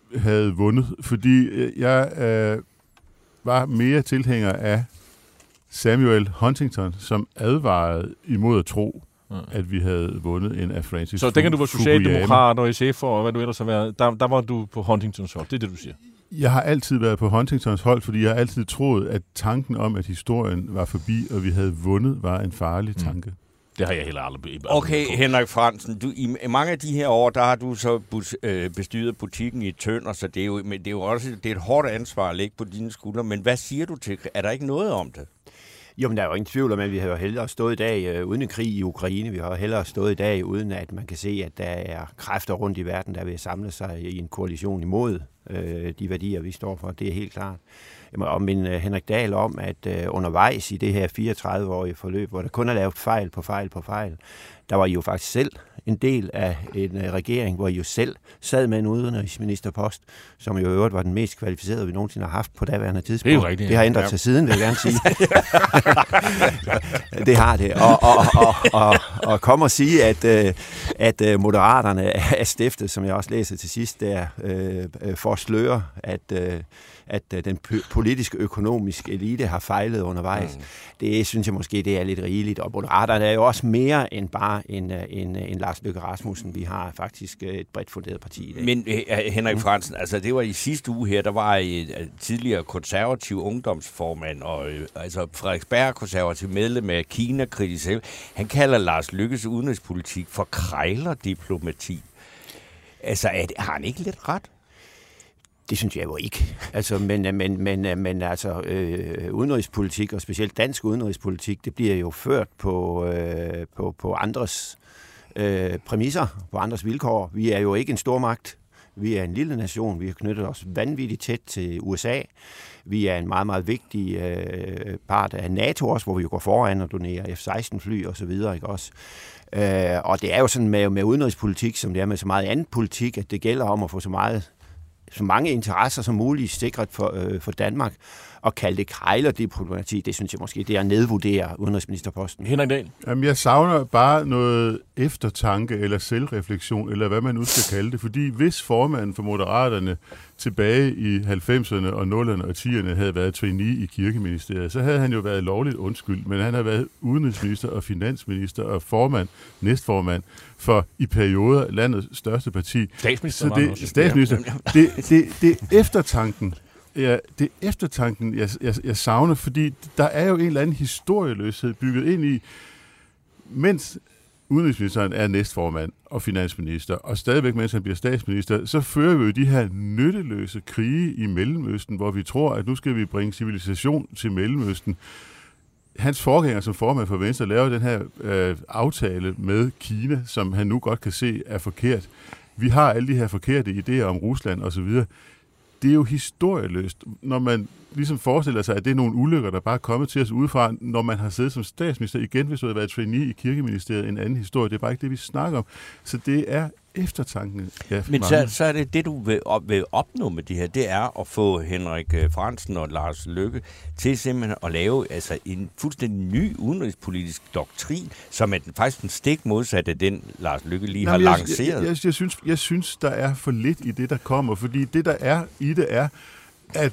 havde vundet, fordi jeg var mere tilhænger af Samuel Huntington, som advarede imod at tro, at vi havde vundet en af Francis Fukuyama. Så dengang du var socialdemokrat og SF og hvad du ellers har været, der var du på Huntingtons hold. Det er det, du siger? Jeg har altid været på Huntingtons hold, fordi jeg har altid troet, at tanken om, at historien var forbi, og vi havde vundet, var en farlig tanke. Det har jeg heller aldrig. Okay, Henrik Frandsen, i mange af de her år, der har du så bestyret butikken i Tønder, så det er jo også et hårdt ansvar at lægge på dine skuldre. Men hvad siger du til? Er der ikke noget om det? Jo, men der er jo ingen tvivl om, at vi har hellere stået i dag uden en krig i Ukraine. Vi har hellere stået i dag uden, at man kan se, at der er kræfter rundt i verden, der vil samle sig i en koalition imod de værdier, vi står for. Det er helt klart. Jeg må minde Henrik Dahl om, at undervejs i det her 34-årige forløb, hvor der kun er lavet fejl på fejl, der var I jo faktisk selv en del af en regering, hvor I jo selv sad med en udenrigsministerpost, som jo i øvrigt var den mest kvalificerede, vi nogensinde har haft på daværende tidspunkt. Det er jo rigtigt. Det har ændret sig siden, vil jeg gerne sige. Det har det. Og kom og sige, at Moderaterne er stiftet, som jeg også læser til sidst, der for at sløre, at den politiske økonomiske elite har fejlet undervejs. Det synes jeg måske, det er lidt rigeligt. Og Moderaterne er jo også mere end bare en Lars Løkke Rasmussen. Vi har faktisk et bredt funderet parti i dag. Men Henrik Frandsen, altså det var i sidste uge her, der var en tidligere konservativ ungdomsformand, og altså Frederiksberg konservativ medlem af Kina-kritisk. Han kalder Lars Løkkes udenrigspolitik for krejlerdiplomati. Altså, har han ikke lidt ret? Det synes jeg jo ikke. Altså, men altså, udenrigspolitik, og specielt dansk udenrigspolitik, det bliver jo ført på andres præmisser, på andres vilkår. Vi er jo ikke en stormagt. Vi er en lille nation. Vi har knyttet os vanvittigt tæt til USA. Vi er en meget, meget vigtig part af NATO også, hvor vi jo går foran og donerer F-16-fly og så videre, ikke også? Og det er jo sådan med udenrigspolitik, som det er med så meget anden politik, at det gælder om at få så mange interesser som muligt sikret for Danmark, og kalde det krejlerdiplomati, det synes jeg måske, det er at nedvurdere udenrigsministerposten. Henrik Dahl? Jamen, jeg savner bare noget eftertanke eller selvreflektion, eller hvad man nu skal kalde det, fordi hvis formanden for Moderaterne tilbage i 90'erne og 0'erne og 10'erne havde været trainee i Kirkeministeriet, så havde han jo været lovligt undskyld, men han har været udenrigsminister og finansminister og formand, næstformand for i perioder landets største parti. Statsminister. Så det, statsminister. Det er eftertanken. Ja, det er eftertanken, jeg savner, fordi der er jo en eller anden historieløshed bygget ind i, mens udenrigsministeren er næstformand og finansminister, og stadigvæk mens han bliver statsminister, så fører vi jo de her nytteløse krige i Mellemøsten, hvor vi tror, at nu skal vi bringe civilisation til Mellemøsten. Hans forgænger som formand for Venstre laver den her aftale med Kina, som han nu godt kan se er forkert. Vi har alle de her forkerte idéer om Rusland osv. Det er jo historieløst, når man ligesom forestiller sig, at det er nogle ulykker, der bare er kommet til os udefra, når man har siddet som statsminister. Igen, hvis du havde været trainee i Kirkeministeriet, en anden historie. Det er bare ikke det, vi snakker om. Så det er eftertanken. Ja, men så er det, du vil opnå med det her, det er at få Henrik Frandsen og Lars Løkke til simpelthen at lave altså en fuldstændig ny udenrigspolitisk doktrin, som er faktisk den stik modsatte af den, Lars Løkke lige har lanceret. Jeg synes, der er for lidt i det, der kommer, fordi det, der er i det, er, at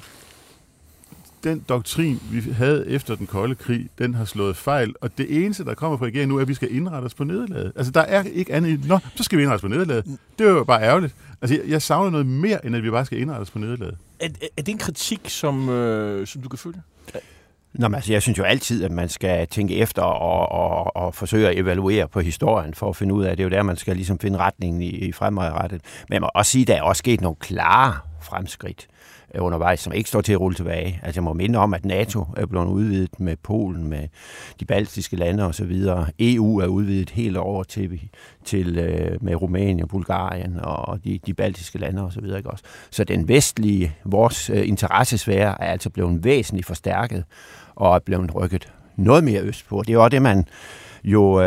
den doktrin, vi havde efter den kolde krig, den har slået fejl, og det eneste, der kommer fra regeringen nu, er, at vi skal indrette os på nederlaget. Altså, der er ikke andet. Nå, så skal vi indrette os på nederlaget. Det er jo bare ærgerligt. Altså, jeg savner noget mere, end at vi bare skal indrette os på nederlaget. Er det en kritik, som du kan følge? Nå, men altså, jeg synes jo altid, at man skal tænke efter og forsøge at evaluere på historien, for at finde ud af, at det er jo der, man skal ligesom finde retningen i fremadrettet. Men jeg må også sige, at der er også sket nogle klare fremskridt undervejs, som ikke står til at rulle tilbage. Altså jeg må minde om, at NATO er blevet udvidet med Polen, med de baltiske lande osv. EU er udvidet helt over til med Rumænien, Bulgarien og de baltiske lande osv. Så den vestlige, vores interessesfære er altså blevet væsentligt forstærket og er blevet rykket noget mere østpå. Det er også det, man jo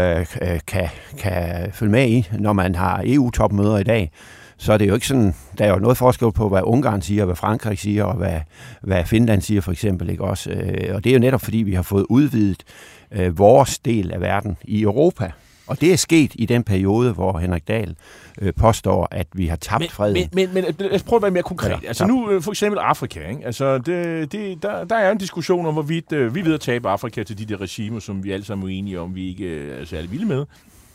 kan følge med i, når man har EU-topmøder i dag. Så er det jo ikke sådan, der er jo noget forskel på, hvad Ungarn siger, hvad Frankrig siger, og hvad Finland siger for eksempel, ikke også? Og det er jo netop, fordi vi har fået udvidet vores del af verden i Europa. Og det er sket i den periode, hvor Henrik Dahl påstår, at vi har tabt freden. Men lad os prøve at være mere konkret. Altså nu for eksempel Afrika, ikke? Altså der er en diskussion om, hvorvidt vi ved at tabe Afrika til de der regimer, som vi alle sammen er enige om, vi ikke er særlig vilde med.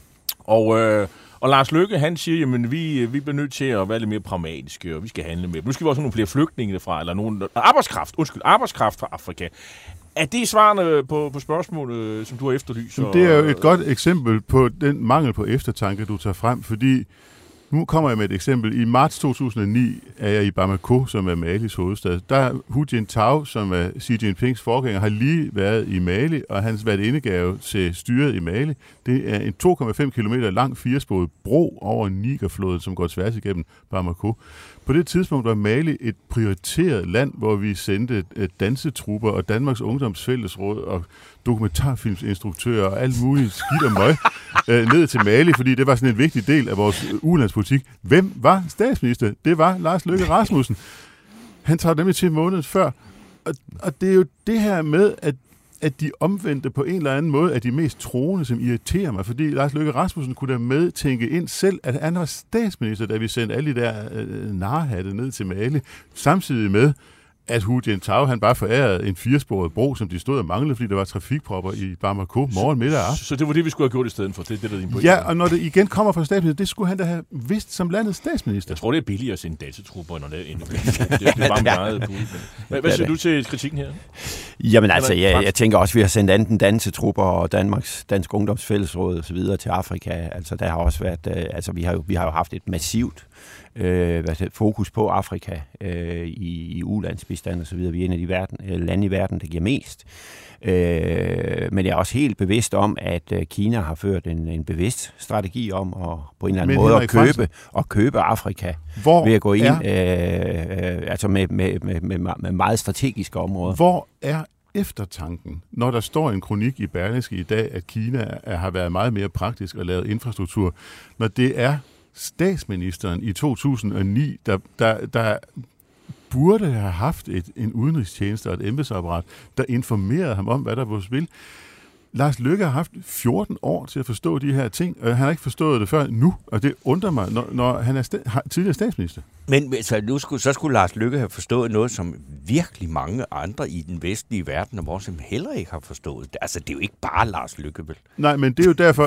Og Lars Løkke, han siger, jamen vi bliver nødt til at være lidt mere pragmatiske, og vi skal handle med. Nu skal vi også have nogle flere flygtninge fra, eller nogen arbejdskraft fra Afrika. Er det svarene på spørgsmålet, som du har efterlyst? Det er jo et godt eksempel på den mangel på eftertanke, du tager frem, fordi nu kommer jeg med et eksempel. I marts 2009 er jeg i Bamako, som er Malis hovedstad. Der Hu Jintao, som er Xi Jinpings forgænger, har lige været i Mali, og hans værtindegave til styret i Mali, det er en 2,5 kilometer lang 4-sporet bro over Nigerfloden, som går tværs igennem Bamako. På det tidspunkt var Mali et prioriteret land, hvor vi sendte dansetrupper og Danmarks Ungdomsfællesråd og dokumentarfilmsinstruktører og alt muligt skidt og møg ned til Mali, fordi det var sådan en vigtig del af vores udenlandspolitik. Hvem var statsminister? Det var Lars Løkke Rasmussen. Han tager nemlig til måneden før. Og det er jo det her med, at de omvendte på en eller anden måde er de mest troende, som irriterer mig, fordi Lars Løkke Rasmussen kunne da medtænke ind selv, at han var statsminister, da vi sendte alle de der narhatte ned til Mali, samtidig med, at Hu Jintao, han bare forærede en 4-sporet bro, som de stod og manglede, fordi der var trafikpropper i Bamako morgen, middag og aften. Så det var det, vi skulle have gjort i stedet for. Det der din pointe. Ja, og når det igen kommer fra statsminister, det skulle han da have vidst som landets statsminister. Jeg tror, det er billigere at sende dansetrupper, når det er det er bare meget bud. Hvad siger du til kritikken her? Jamen altså, jeg tænker også, at vi har sendt enten dansetrupper og Dansk Ungdomsfællesråd og så videre til Afrika. Altså, der har også været, vi har jo haft et massivt fokus på Afrika i ulandsbistand og så videre. Vi er en af de lande i verden, der giver mest. Men jeg er også helt bevidst om, at Kina har ført en bevidst strategi om at på en eller anden måde at købe Afrika ved at gå ind altså med meget strategiske områder. Hvor er eftertanken, når der står en kronik i Berlingske i dag, at Kina har været meget mere praktisk og lavet infrastruktur, når det er statsministeren i 2009, der burde have haft en udenrigstjeneste og et embedsapparat, der informerede ham om, hvad der var på spil. Lars Løkke har haft 14 år til at forstå de her ting, og han har ikke forstået det før nu, og det undrer mig, når han er tidligere statsminister. Men så skulle Lars Løkke have forstået noget, som virkelig mange andre i den vestlige verden og vores heller ikke har forstået. Altså, det er jo ikke bare Lars Løkke, vel? Nej, men det er jo derfor,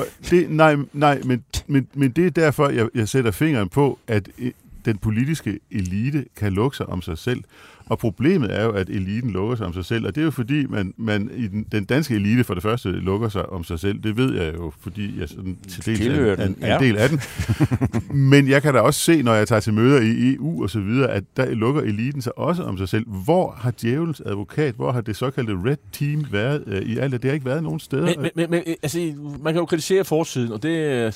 men det er derfor, jeg sætter fingeren på, at den politiske elite kan lukke sig om sig selv. Og problemet er jo, at eliten lukker sig om sig selv, og det er jo fordi, man i den danske elite for det første lukker sig om sig selv. Det ved jeg jo, fordi jeg sådan til en del af den. Men jeg kan da også se, når jeg tager til møder i EU og så videre, at der lukker eliten sig også om sig selv. Hvor har djævelens advokat, hvor har det såkaldte Red Team været i alt det? Det har ikke været nogen steder. Men altså, man kan jo kritisere forsiden, og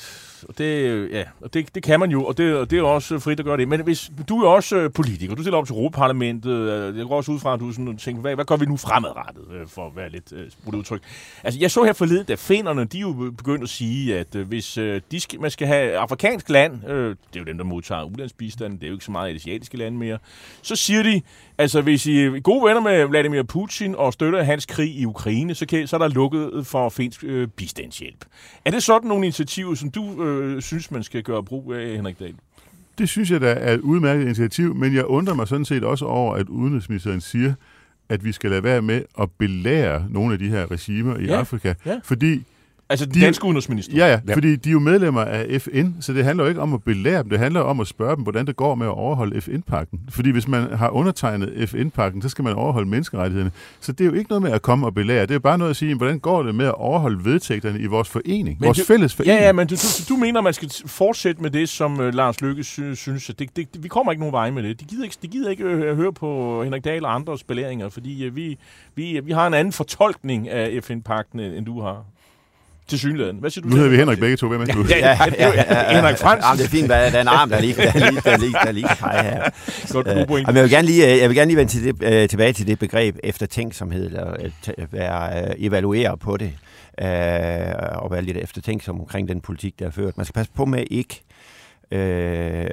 det kan man jo, og det er også frit at gøre det. Men hvis du er også politiker, du stiller op til Europaparlamentet, jeg går også ud fra, at du sådan tænker, hvad gør vi nu fremadrettet, for at være lidt brudt udtryk. Altså, jeg så her forleden, at finnerne, de er jo begyndt at sige, at hvis man skal have afrikansk land, det er jo dem, der modtager ulandsbistand, det er jo ikke så meget asiatiske lande mere, så siger de, altså hvis I er gode venner med Vladimir Putin og støtter hans krig i Ukraine, så er der lukket for finsk bistandshjælp. Er det sådan nogle initiativer, som du synes, man skal gøre brug af, Henrik Dahl? Det synes jeg, der er et udmærket initiativ, men jeg undrer mig sådan set også over, at udenrigsministeren siger, at vi skal lade være med at belære nogle af de her regimer i Afrika, fordi altså den danske udenrigsminister? Ja, fordi de er jo medlemmer af FN, så det handler jo ikke om at belære dem, det handler om at spørge dem, hvordan det går med at overholde FN-pagten. Fordi hvis man har undertegnet FN-pagten, så skal man overholde menneskerettighederne. Så det er jo ikke noget med at komme og belære, det er bare noget at sige, hvordan går det med at overholde vedtægterne i vores forening, vores fælles forening. Ja, men du mener, man skal fortsætte med det, som Lars Løkke synes, at vi kommer ikke nogen vej med det. De gider ikke høre på Henrik Dahl og andres belæringer, fordi vi har en anden fortolkning af FN-pagten, end du har. Til synligheden. Hvad siger du? Nu hedder vi Henrik begge to. Hvem er du? Ja. Henrik Frans. Det er fint, der er en arm, der lige hej her. Godt, god point. Jeg vil gerne lige vende tilbage til det begreb eftertænksomhed, eller evaluere på det, og være lidt eftertænksom omkring den politik, der er ført. Man skal passe på med ikke.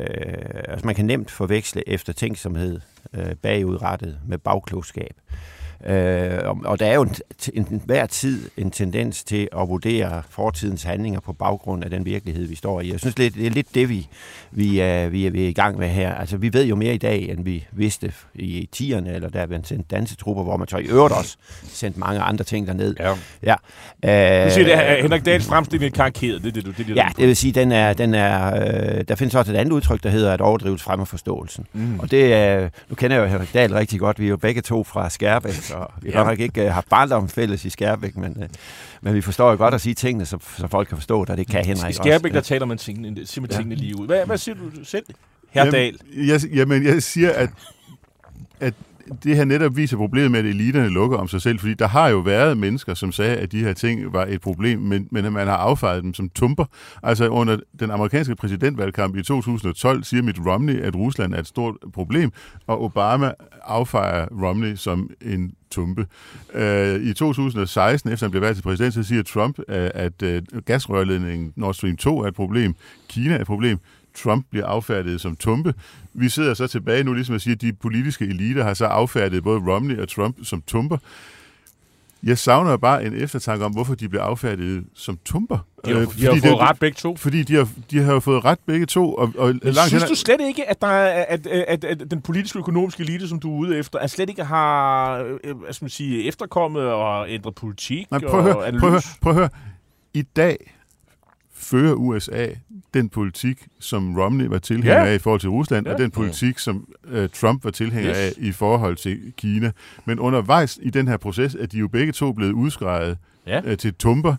Altså man kan nemt forveksle eftertænksomhed bagudrettet med bagklogskab. Og der er jo hver tid en tendens til at vurdere fortidens handlinger på baggrund af den virkelighed, vi står i. Jeg synes, det er lidt det, vi er i gang med her. Altså, vi ved jo mere i dag, end vi vidste i 10'erne, eller der er sendt dansetrupper, hvor man så i øvrigt også sendt mange andre ting derned. Ja. Du siger, det Henrik Dahls fremstilling er karikeret. Det vil sige, der findes også et andet udtryk, der hedder, at overdrivelsen fremmer forståelsen. Og det nu kender jeg jo Henrik Dahl rigtig godt. Vi er jo begge to fra Skærbæk, så vi har nok ikke haft barndom fælles i Skærbæk, men vi forstår jo godt at sige tingene, så folk kan forstå det, og det kan Henrik også. I Skærbæk, der taler man tingene lige ud. Hvad siger du selv, Herr Dahl? Jamen, jeg siger, at det her netop viser problemet med, at eliterne lukker om sig selv, fordi der har jo været mennesker, som sagde, at de her ting var et problem, men at man har affejet dem som tumper. Altså under den amerikanske præsidentvalgkamp i 2012 siger Mitt Romney, at Rusland er et stort problem, og Obama affejer Romney som en tumpe. I 2016, efter han blev valgt til præsident, så siger Trump, at gasrørledningen Nord Stream 2 er et problem, Kina er et problem, Trump bliver affærdet som tumpe. Vi sidder så tilbage nu, ligesom at sige, at de politiske eliter har så affærdet både Romney og Trump som tumper. Jeg savner bare en eftertanke om, hvorfor de bliver affærdet som tumper. De har fået ret begge to. Fordi de har jo fået ret begge to. Og synes du slet ikke, at, at den politiske og økonomiske elite, som du er ude efter, slet ikke har efterkommet og ændret politik? Nej, prøv at høre. I dag fører USA den politik, som Romney var tilhænger af i forhold til Rusland, og den politik, som Trump var tilhænger af i forhold til Kina. Men undervejs i den her proces, er de jo begge to blevet udskreget til tumper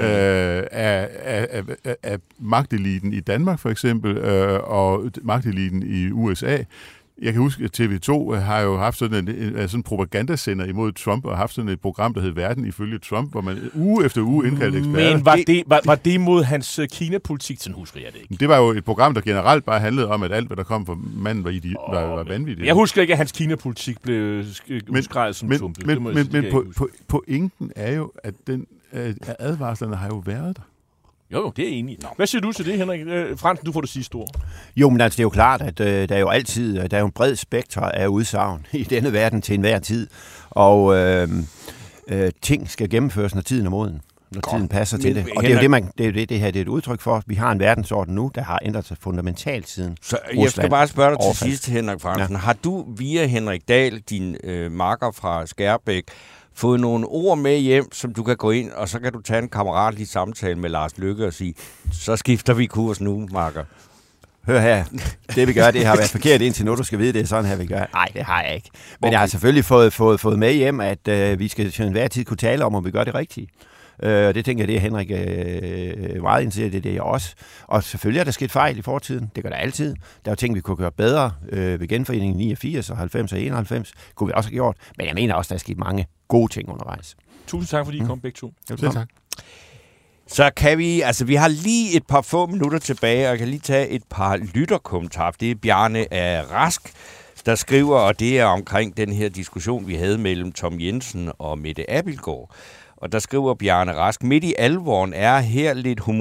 af magteliten i Danmark for eksempel, og magteliten i USA. Jeg kan huske, at TV2 har jo haft sådan en propagandasender imod Trump, og haft sådan et program, der hed Verden ifølge Trump, hvor man uge efter uge indkaldte eksperter. Men var det mod hans Kina-politik, sådan husker jeg det ikke? Det var jo et program, der generelt bare handlede om, at alt, hvad der kom fra manden, var vanvittigt. Jeg husker ikke, at hans Kina-politik blev udskrevet som tumpe. Men pointen er jo, at advarslerne har jo været der. Jo, det er enig. Hvad siger du til det, Henrik? Fransen, du får det sidste ord. Jo, men altså, det er jo klart, at der er jo altid der er jo en bred spektrum af udsagn i denne verden til enhver tid. Og ting skal gennemføres, når tiden er moden. Når tiden passer til det. Og det er jo det her det er et udtryk for. Vi har en verdensorden nu, der har ændret sig fundamentalt siden Så jeg skal bare spørge dig til sidst, Henrik Fransen. Ja. Har du via Henrik Dahl, din makker fra Skærbæk, fået nogle ord med hjem, som du kan gå ind, og så kan du tage en kammeratlig samtale med Lars Løkke og sige, så skifter vi kurs nu, makker. Hør her, det vi gør, det har været forkert indtil nu, du skal vide, det er sådan her, vi gør. Nej, det har jeg ikke. Men jeg har selvfølgelig fået med hjem, at vi skal til enhver tid kunne tale om vi gør det rigtige. Og det tænker jeg, det er Henrik meget interesseret i, det er jeg også. Og selvfølgelig er der sket fejl i fortiden. Det gør der altid. Der er jo ting, vi kunne gøre bedre ved genforeningen i 89 og 90 og 91. Kunne vi også have gjort. Men jeg mener også, der er sket mange gode ting undervejs. Tusind tak, fordi I kom begge to. Selv tak. Så kan vi har lige et par få minutter tilbage, og jeg kan lige tage et par lytterkommentarer. Det er Bjarne Rask, der skriver, og det er omkring den her diskussion, vi havde mellem Tom Jensen og Mette Abildgaard. Og der skriver Bjarne Rask, midt i alvoren er her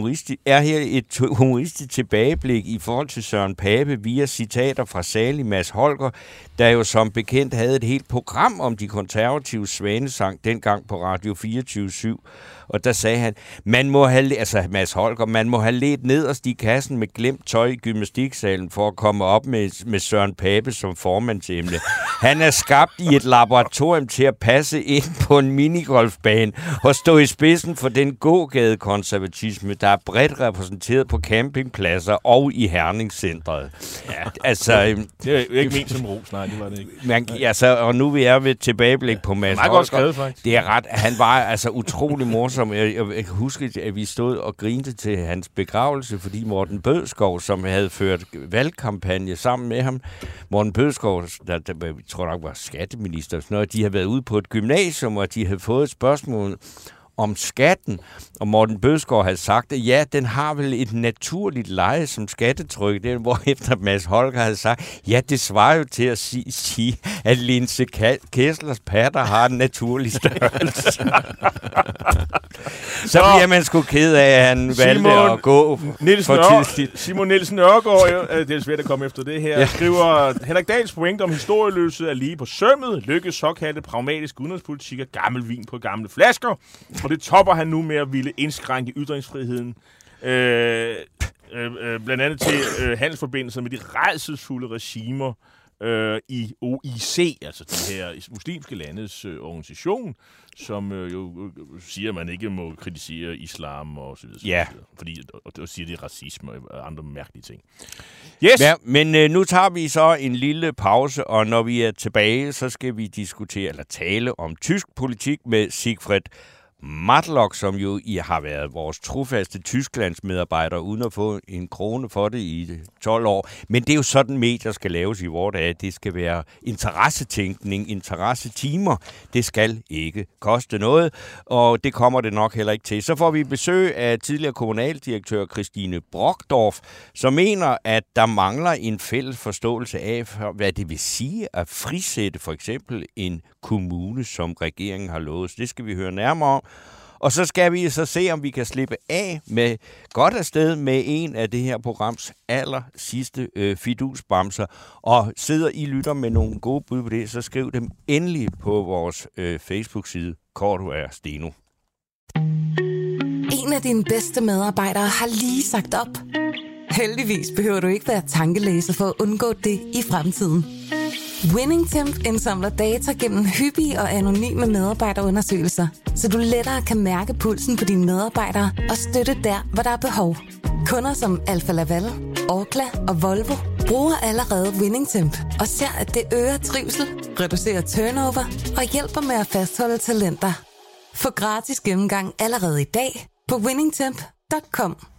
et humoristisk tilbageblik i forhold til Søren Pape via citater fra salig Mads Holger, der jo som bekendt havde et helt program om de konservative svanesang dengang på Radio 24/7. Og der sagde han, Mads Holger, man må have ledt nederst i kassen med glemt tøj i gymnastiksalen for at komme op med Søren Pape som formandsemne. Han er skabt i et laboratorium til at passe ind på en minigolfbane og stå i spidsen for den gågadekonservatisme, der er bredt repræsenteret på campingpladser og i Herningscentret. Ja, altså, det er ikke ment som ros, nej, det var det ikke. Og nu vi er ved tilbageblik på Mads Holger. Godt skrevet, faktisk. Det er ret. Han var altså utrolig morsom. Jeg kan huske, at vi stod og grinte til hans begravelse, fordi Morten Bødskov, som havde ført valgkampagne sammen med ham, Morten Bødskov, der tror nok var skatteminister, sådan noget, de havde været ude på et gymnasium, og de havde fået et spørgsmål om skatten, og Morten Bødskov havde sagt, at ja, den har vel et naturligt leje som skattetryk, det hvorefter Mads Holger havde sagt, ja, det svarer jo til at sige, at Linse Kesslers patter har en naturlig størrelse. Så bliver man sgu ked af, at han valgte at gå for tidligt. Simon Nielsen Ørgaard, det er svært at komme efter det her, skriver, Henrik Dahls pointe om historieløshed er lige på sømmet, Lykkes såkaldte pragmatisk udenrigspolitik og gammel vin på gamle flasker, og det topper han nu med at ville indskrænke ytringsfriheden. Blandt andet til handelsforbindelser med de rædselsfulde regimer i OIC, altså de her muslimske landes organisation, som jo siger, at man ikke må kritisere islam og så videre. Ja. Fordi og siger, det er racisme og andre mærkelige ting. Yes! Ja, men nu tager vi så en lille pause, og når vi er tilbage, så skal vi diskutere eller tale om tysk politik med Siegfried Matlock, som jo har været vores trofaste Tysklandsmedarbejder, uden at få en krone for det i 12 år. Men det er jo sådan, medier skal laves i vores dage. Det skal være interessetænkning, interessetimer. Det skal ikke koste noget, og det kommer det nok heller ikke til. Så får vi besøg af tidligere kommunaldirektør Christine Brockdorf, som mener, at der mangler en fælles forståelse af, hvad det vil sige at frisætte for eksempel en kommune, som regeringen har lovet. Det skal vi høre nærmere om. Og så skal vi så se, om vi kan slippe af med godt afsted med en af det her programs aller sidste fidusbamser. Og sidder I lytter med nogle gode bud på det, så skriv dem endelig på vores Facebook-side, Cordua Steno. En af dine bedste medarbejdere har lige sagt op. Heldigvis behøver du ikke være tankelæser for at undgå det i fremtiden. WinningTemp indsamler data gennem hyppige og anonyme medarbejderundersøgelser, så du lettere kan mærke pulsen på dine medarbejdere og støtte der, hvor der er behov. Kunder som Alfa Laval, Orkla og Volvo bruger allerede WinningTemp og ser, at det øger trivsel, reducerer turnover og hjælper med at fastholde talenter. Få gratis gennemgang allerede i dag på winningtemp.com.